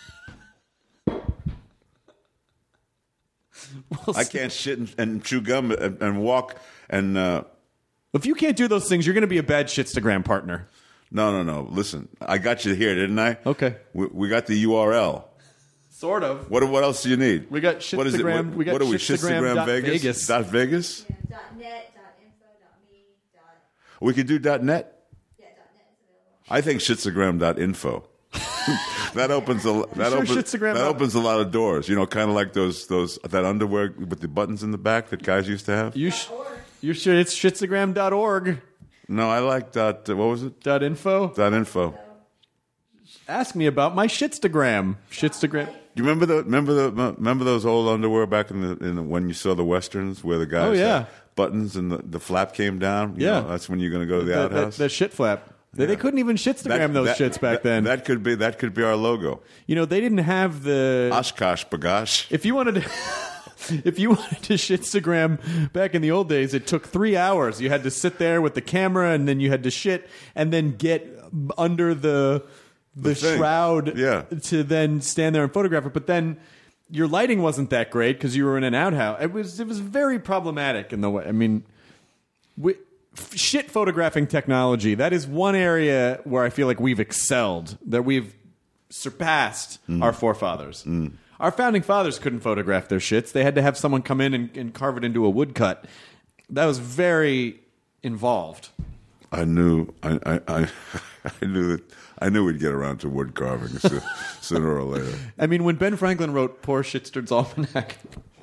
Well, I can't shit and, and chew gum and, and walk and. Uh, if you can't do those things, you're going to be a bad Shitstagram partner. No, no, no. Listen, I got you here, didn't I? Okay. We, we got the U R L. Sort of. What What else do you need? We got Shitstagram. What is it? What, we got what are we? Shitstagram, Shitstagram dot Vegas? Vegas. Dot Vegas. Yeah, dot net, dot info, dot me, dot We could do dot net. yeah, dot net is available. I think Shitstagram dot info. that opens a that, sure opens, Shitstagram that dot- opens a lot of doors. You know, kind of like those those that underwear with the buttons in the back that guys used to have. You sh- you're sure it's shitstagram dot org. No, I like dot. Uh, what was it? Dot info. Dot info. Ask me about my Shitstagram. Shitstagram. Do you remember the remember the remember those old underwear back in the, in the when you saw the westerns where the guys Oh, yeah. had buttons and the, the flap came down? You Yeah. know, that's when you're going to go to the That, that, outhouse. that shit flap. They, they Yeah. couldn't even Shitstagram That- those that- shits back that- then. That could be that could be our logo. You know, they didn't have the. Oshkosh Bagosh. If you wanted to. If you wanted to Shitstagram back in the old days, it took three hours. You had to sit there with the camera, and then you had to shit, and then get under the the, The thing. shroud Yeah. to then stand there and photograph it. But then your lighting wasn't that great because you were in an outhouse. It was it was very problematic in the way. I mean, we, f- shit photographing technology. That is one area where I feel like we've excelled. That we've surpassed Mm. our forefathers. Our founding fathers couldn't photograph their shits. They had to have someone come in and, and carve it into a woodcut. That was very involved. I knew I I, I, I knew that I knew we'd get around to wood carving so, sooner or later. I mean, when Ben Franklin wrote Poor Shitsterd's Almanac,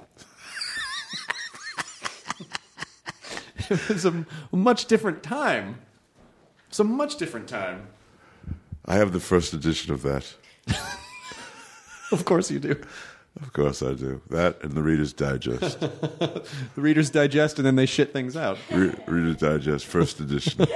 it was a much different time. It's a much different time. I have the first edition of that. Of course you do. Of course I do. That and the Reader's Digest. The Reader's Digest, and then they shit things out. Re- Reader's Digest, first edition.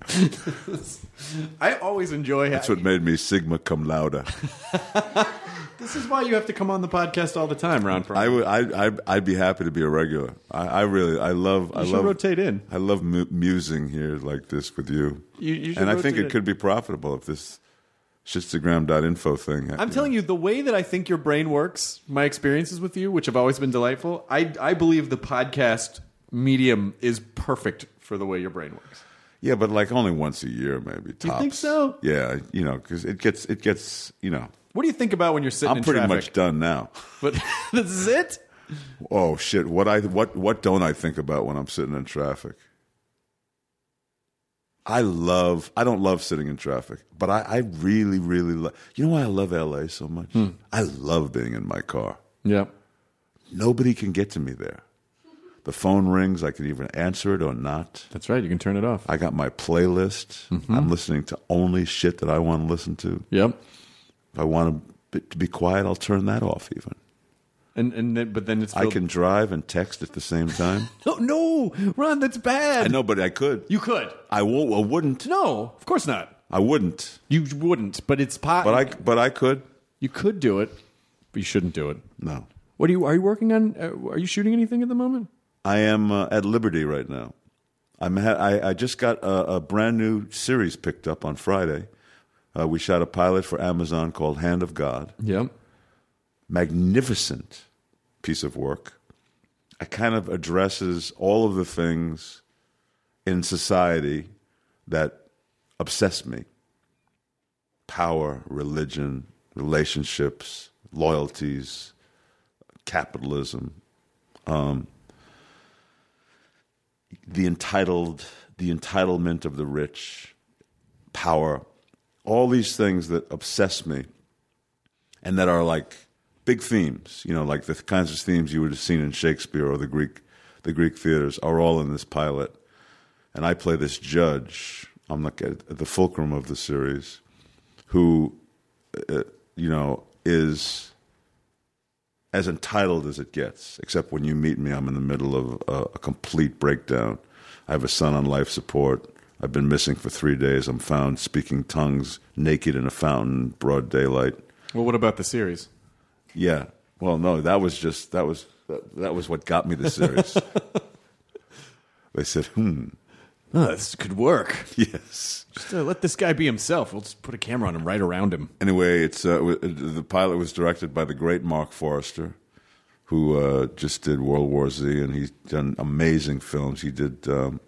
I always enjoy That's what made me Sigma cum laude. This is why you have to come on the podcast all the time, Ron. I would. I, I, I'd be happy to be a regular. I, I really. I love. You I should love. rotate in. I love mu- musing here like this with you. You, you should and I think rotate it could be profitable if this shitstagram dot info thing. I'm telling you, the way that I think your brain works, my experiences with you, which have always been delightful, I, I believe the podcast medium is perfect for the way your brain works. Yeah, but like only once a year, maybe. Tops. You think so? Yeah, you know, because it gets it gets you know. What do you think about when you're sitting I'm in pretty traffic? much done now. But this is it? Oh shit! What I what what don't I think about when I'm sitting in traffic? I love. I don't love sitting in traffic, but I, I really, really love. You know why I love L A so much? Hmm. I love being in my car. Yeah. Nobody can get to me there. The phone rings. I can even answer it or not. That's right. You can turn it off. I got my playlist. Mm-hmm. I'm listening to only shit that I want to listen to. Yep. If I want to, to be quiet, I'll turn that off even. And and then, but then it's I filled- can drive and text at the same time. No, no, Ron, that's bad. I know, but I could. You could. I won't. I wouldn't. No, of course not. I wouldn't. You wouldn't. But it's pot. But I. But I could. You could do it, but you shouldn't do it. No. What are you? Are you working on? Uh, are you shooting anything at the moment? I am uh, at Liberty right now. I'm. Ha- I, I just got a, a brand new series picked up on Friday. Uh, we shot a pilot for Amazon called Hand of God. Yep. Magnificent piece of work. It kind of addresses all of the things in society that obsess me. Power, religion, relationships, loyalties, capitalism, um, the entitled, the entitlement of the rich, power, all these things that obsess me and that are like big themes, you know, like the kinds of themes you would have seen in Shakespeare or the Greek, the Greek theaters are all in this pilot. And I play this judge. I'm like at the fulcrum of the series, who, uh, you know, is as entitled as it gets. Except when you meet me, I'm in the middle of a, a complete breakdown. I have a son on life support. I've been missing for three days. I'm found speaking tongues, naked in a fountain, broad daylight. Well, what about the series? Yeah. Well, no, that was just that was that, that was what got me the series. They said, "Hmm, oh, this could work." Yes. Just uh, let this guy be himself. We'll just put a camera on him right around him. Anyway, it's uh, w- the pilot was directed by the great Mark Forrester, who uh, just did World War Z, and he's done amazing films. He did, um,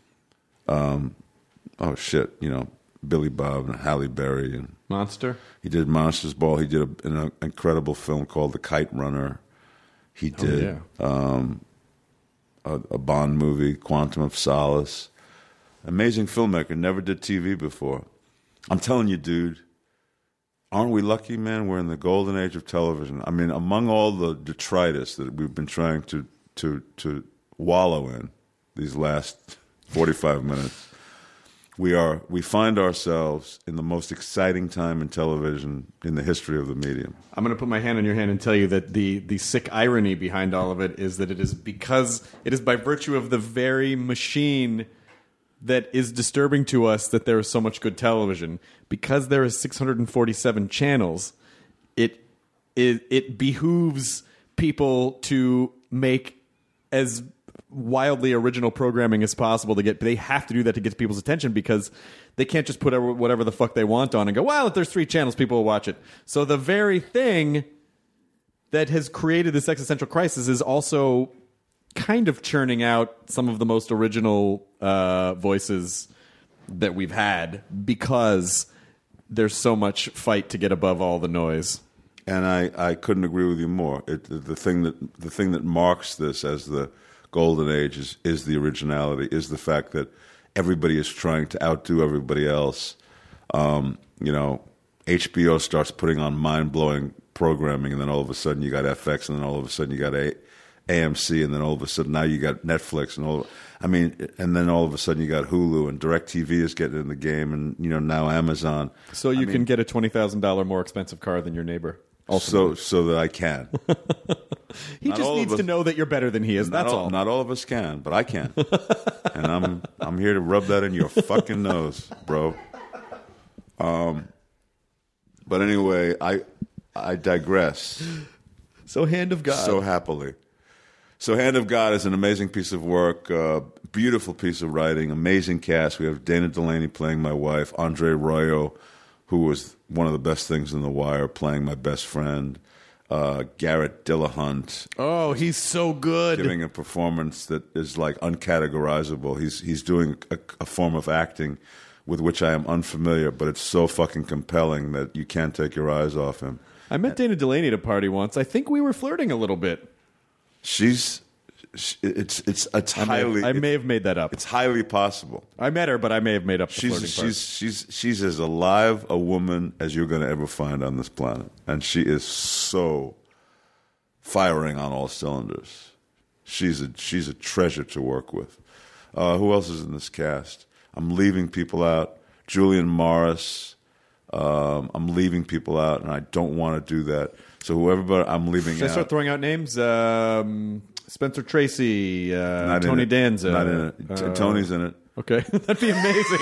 um, oh shit, you know, Billy Bob and Halle Berry, and Monster. he did Monsters Ball. He did a, an incredible film called The Kite Runner. He did Oh, yeah. um, a, a Bond movie, Quantum of Solace. Amazing filmmaker. Never did T V before. I'm telling you, dude. Aren't we lucky, man? We're in the golden age of television. I mean, among all the detritus that we've been trying to to to wallow in these last forty-five minutes, we are we find ourselves in the most exciting time in television in the history of the medium. I'm going to put my hand on your hand and tell you that the, the sick irony behind all of it is that it is because it is by virtue of the very machine that is disturbing to us that there is so much good television. Because there is six hundred forty-seven channels, it it, it behooves people to make as wildly original programming as possible to get. They have to do that to get people's attention because they can't just put whatever the fuck they want on and go, well, if there's three channels, people will watch it. So the very thing that has created this existential crisis is also kind of churning out some of the most original uh, voices that we've had because there's so much fight to get above all the noise. And I, I couldn't agree with you more. It, the thing that the thing that marks this as the golden age is, is the originality, is the fact that everybody is trying to outdo everybody else. Um, you know, H B O starts putting on mind-blowing programming, and then all of a sudden you got F X, and then all of a sudden you got A- AMC, and then all of a sudden now you got Netflix, and all. I mean, and then all of a sudden you got Hulu, and DirecTV is getting in the game, and you know now Amazon. So you I can mean, get a twenty thousand dollars more expensive car than your neighbor. So, so that I can. He Not just all of needs us- to know that you're better than he is. Not That's all, all. Not all of us can, but I can, and I'm I'm here to rub that in your fucking nose, bro. Um, but anyway, I I digress. So Hand of God. So happily. So Hand of God is an amazing piece of work, uh, beautiful piece of writing, amazing cast. We have Dana Delaney playing my wife, Andre Royo, who was one of the best things in The Wire, playing my best friend, uh, Garrett Dillahunt. Oh, he's so good. Giving a performance that is like uncategorizable. He's he's doing a, a form of acting with which I am unfamiliar, but it's so fucking compelling that you can't take your eyes off him. I met Dana Delaney at a party once. I think we were flirting a little bit. She's, she, it's it's it's I may, highly. have, I may have made that up. It's highly possible. I met her, but I may have made up the She's flirting part. she's she's she's as alive a woman as you're going to ever find on this planet, and she is so firing on all cylinders. She's a she's a treasure to work with. Uh, who else is in this cast? I'm leaving people out. Julian Morris. Um, I'm leaving people out, and I don't want to do that. So whoever I'm leaving Should I out. start throwing out names? Um, Spencer Tracy, uh, Not in Tony it. Danza. Not in it. T- Uh, Tony's in it. Okay, that'd be amazing.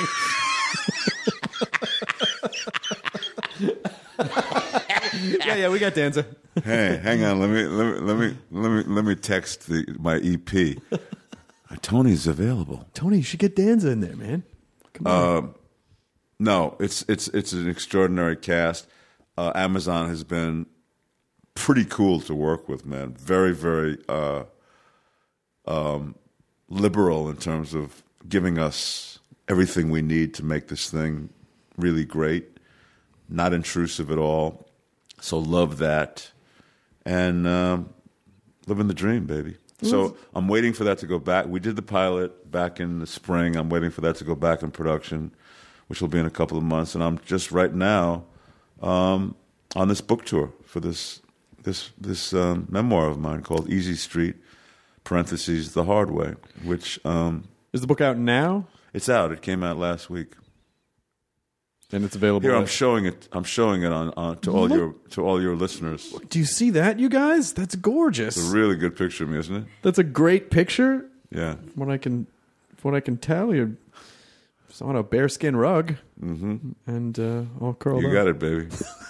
yeah, yeah, we got Danza. Hey, hang on. Let me let me let me let me let me text the, my E P. Uh, Tony's available. Tony, you should get Danza in there, man. Come on. No, it's it's it's an extraordinary cast. Uh, Amazon has been pretty cool to work with, man. Very very uh, um, liberal in terms of giving us everything we need to make this thing really great. Not intrusive at all. So love that, and um, living the dream, baby. So I'm waiting for that to go back. We did the pilot back in the spring. I'm waiting for that to go back in production, which will be in a couple of months. And I'm just right now um, on this book tour for this this this um, memoir of mine called Easy Street (parentheses The Hard Way), which um, Is the book out now? it's out. It came out last week. And it's available. Here I'm at- showing it. I'm showing it on, on to all Look. your to all your listeners. Do you see that, you guys? That's gorgeous. It's a really good picture of me, isn't it? That's a great picture. Yeah. From what I can, from what I can tell, you're on a bearskin rug mm-hmm. and uh, all curled You up. got it, baby.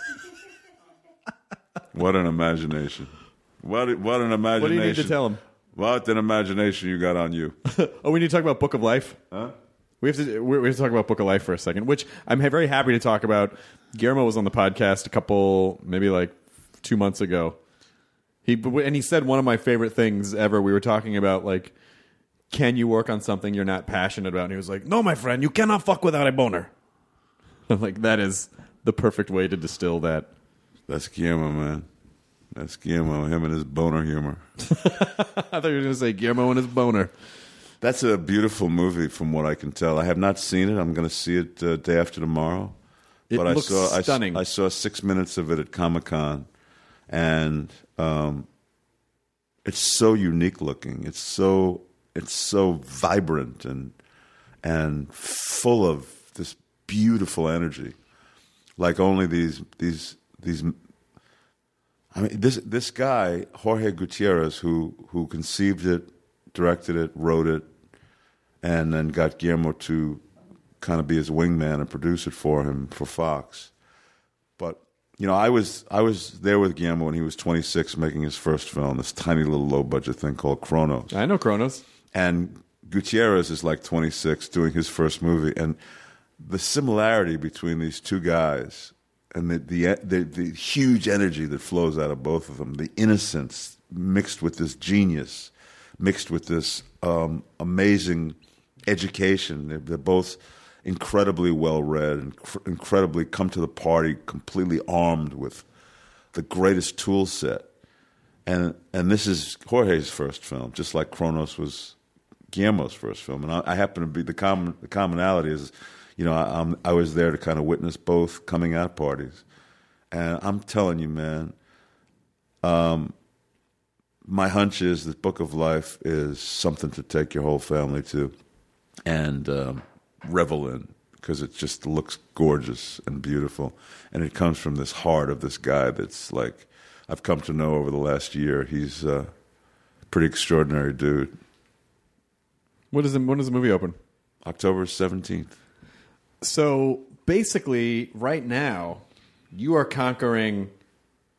What an imagination! What what an imagination! What do you need to tell him? What an imagination you got on you. Oh, we need to talk about Book of Life. Huh? We have to. We have to talk about Book of Life for a second, which I'm very happy to talk about. Guillermo was on the podcast a couple, maybe like two months ago. He and he said one of my favorite things ever. We were talking about like, can you work on something you're not passionate about? And he was like, "No, my friend, you cannot fuck without a boner." I'm like, that is the perfect way to distill that. That's Guillermo, man. That's Guillermo. Him and his boner humor. I thought you were going to say Guillermo and his boner. That's a beautiful movie, from what I can tell. I have not seen it. I'm going to see it uh, day after tomorrow. It but looks I saw, stunning. I, I saw six minutes of it at Comic-Con, and um, it's so unique looking. It's so it's so vibrant and and full of this beautiful energy, like only these these these. I mean, this this guy Jorge Gutierrez, who who conceived it, directed it, wrote it, and then got Guillermo to kind of be his wingman and produce it for him for Fox. But you know, I was I was there with Guillermo when he was twenty-six, making his first film, this tiny little low budget thing called Kronos. I know Kronos. And Gutierrez is like twenty-six, doing his first movie, and the similarity between these two guys and the the the, the huge energy that flows out of both of them, the innocence mixed with this genius, mixed with this um, amazing education. They're, they're both incredibly well read and cr- incredibly come to the party completely armed with the greatest tool set. And and this is Jorge's first film, just like Kronos was Guillermo's first film. And I, I happen to be the common the commonality is, you know, I, I'm, I was there to kind of witness both coming out parties, and I'm telling you, man, um, my hunch is that Book of Life is something to take your whole family to and um, revel in, because it just looks gorgeous and beautiful, and it comes from this heart of this guy that's like I've come to know over the last year. He's a pretty extraordinary dude. What is the, when does the movie open? October seventeenth. So basically, right now, you are conquering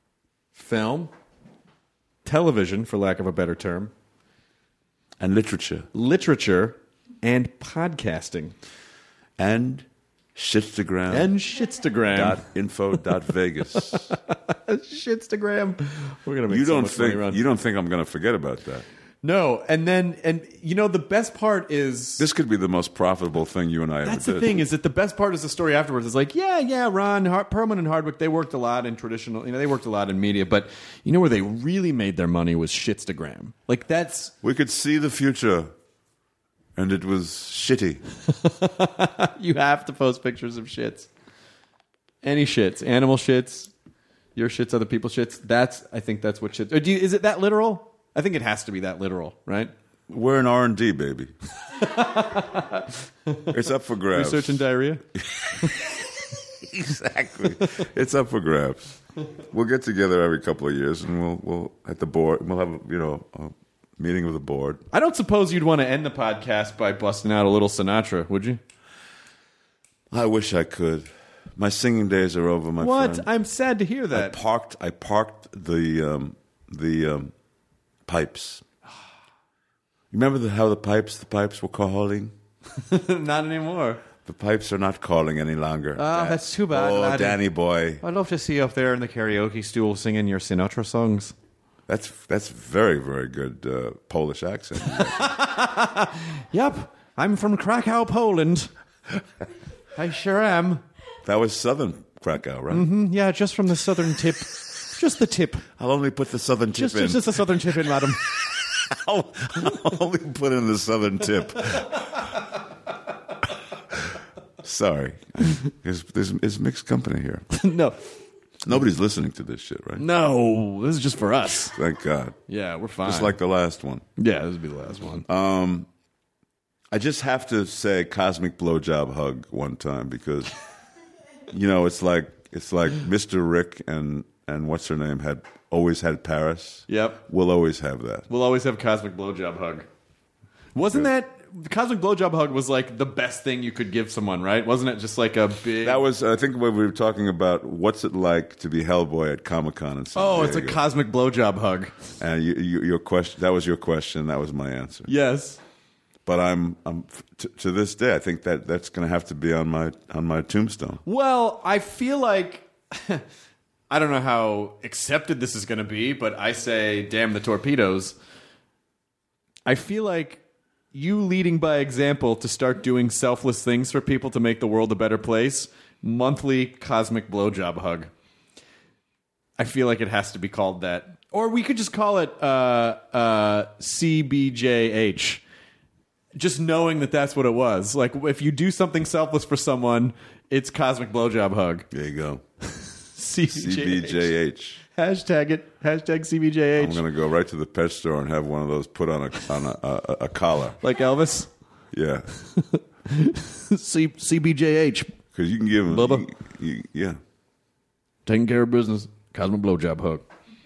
film, television, for lack of a better term, And literature. literature, and podcasting. And Shitstagram. And Shitstagram. dot info dot Vegas. Shitstagram. We're gonna make You so don't much money think around- you don't think I'm going to forget about that? No, and then and you know the best part is This could be the most profitable thing you and I that's ever the did. thing is that the best part is the story afterwards. It's like yeah, yeah, Ron Har- Perlman and Hardwick, they worked a lot in traditional, you know, they worked a lot in media, but you know where they really made their money was Shitstagram. Like that's We could see the future, and it was shitty. you have to post pictures of shits, any shits, animal shits, your shits, other people's shits. That's I think that's what shits. Or do you, is it that literal? I think it has to be that literal, right? We're in R and D, baby. It's up for grabs. Research and diarrhea. Exactly. It's up for grabs. We'll get together every couple of years, and we'll we'll at the board. We'll have you know a meeting with the board. I don't suppose you'd want to end the podcast by busting out a little Sinatra, would you? I wish I could. My singing days are over, my What? friend. I'm sad to hear I that. parked. I parked the um, the um, pipes. Remember the, how the pipes the pipes were calling? Not anymore. The pipes are not calling any longer. Oh, that's too bad, Oh, laddie. Danny boy, I'd love to see you up there in the karaoke stool singing your Sinatra songs. that's that's very very good uh, Polish accent. Yep, I'm from Krakow, Poland. I sure am. That was Southern Krakow, right? Mm, yeah, just from the southern tip. Just the tip. I'll only put the Southern tip Just, in. just the southern tip in, madam. I'll, I'll only put in the Southern tip. Sorry, there's, there's, it's mixed company here. No. Nobody's listening to this shit, right? No, this is just for us. Thank God. Yeah, we're fine. Just like the last one. yeah, this will be the last one. Um, I just have to say cosmic blowjob hug one time because, you know, it's like it's like Mister Rick and and what's her name had always had Paris. Yep. We'll always have that. We'll always have Cosmic Blowjob Hug. Wasn't that... The Cosmic Blowjob Hug was like the best thing you could give someone, right? Wasn't it just like a big... That was, I think, when we were talking about what's it like to be Hellboy at Comic Con in San Oh, it's a Diego. Cosmic Blowjob Hug. And you, you, your question, that was your question. That was my answer. Yes. But I'm, I'm t- to this day, I think that that's going to have to be on my on my tombstone. Well, I feel like... I don't know how accepted this is going to be, but I say, damn the torpedoes. I feel like you leading by example to start doing selfless things for people to make the world a better place, monthly Cosmic Blowjob Hug. I feel like it has to be called that. Or we could just call it uh, uh, C B J H. Just knowing that that's what it was. Like, if you do something selfless for someone, it's Cosmic Blowjob Hug. There you go. C B J H. C B J H. Hashtag it. Hashtag C B J H. I'm going to go right to the pet store and have one of those put on a on a, a, a collar. Like Elvis. Yeah, C- CBJH. because you can give them. Bubba. You, you, yeah. Taking care of business. Cosmic Blowjob Hug.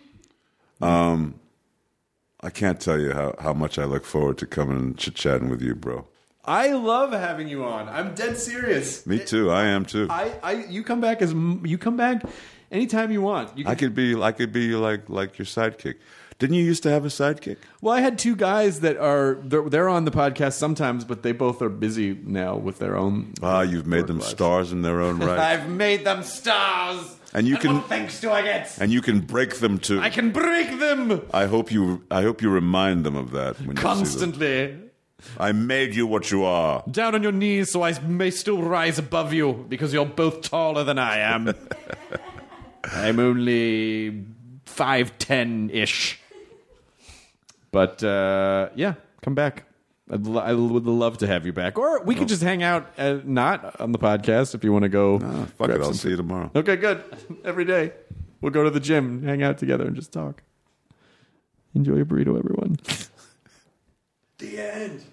Um, I can't tell you how, how much I look forward to coming and chit chatting with you, bro. I love having you on. I'm dead serious. Me too. I am too. I, I you come back as m- you come back anytime you want. You can, I could be I could be like like your sidekick. Didn't you used to have a sidekick? well, I had two guys that are they're, they're on the podcast sometimes, but they both are busy now with their own. Ah, you've made them lives. stars in their own right, I've made them stars. and you can What thanks do I get? and you can break them too. I can break them I hope you I hope you remind them of that when you see them. constantly. I made you what you are. Down on your knees so I may still rise above you because you're both taller than I am. I'm only five ten ish. But, uh, yeah, come back. I'd lo- I would love to have you back. Or we could just hang out, uh, not on the podcast if you want to go. Ah, fuck grab it, I'll some see you tomorrow. Okay, good. Every day. We'll go to the gym, hang out together, and just talk. Enjoy your burrito, everyone. The end.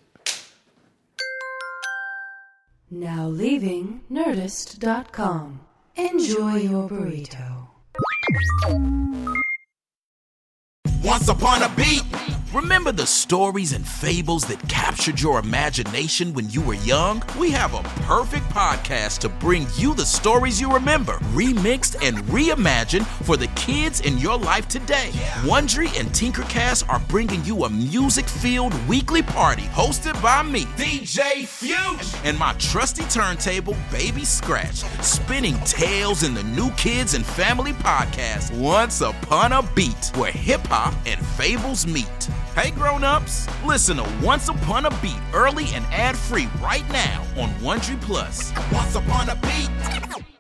Now leaving Nerdist dot com. Enjoy your burrito. Once upon a beat, Remember the stories and fables that captured your imagination when you were young? We have a perfect podcast to bring you the stories you remember, remixed and reimagined for the kids in your life today. Wondery and Tinkercast are bringing you a music-filled weekly party hosted by me, D J Fusion, and my trusty turntable, Baby Scratch, spinning tales in the New Kids and Family podcast, Once Upon a Beat, where hip-hop and fables meet. Hey grown-ups, listen to Once Upon a Beat early and ad-free right now on Wondery Plus. Once Upon a Beat.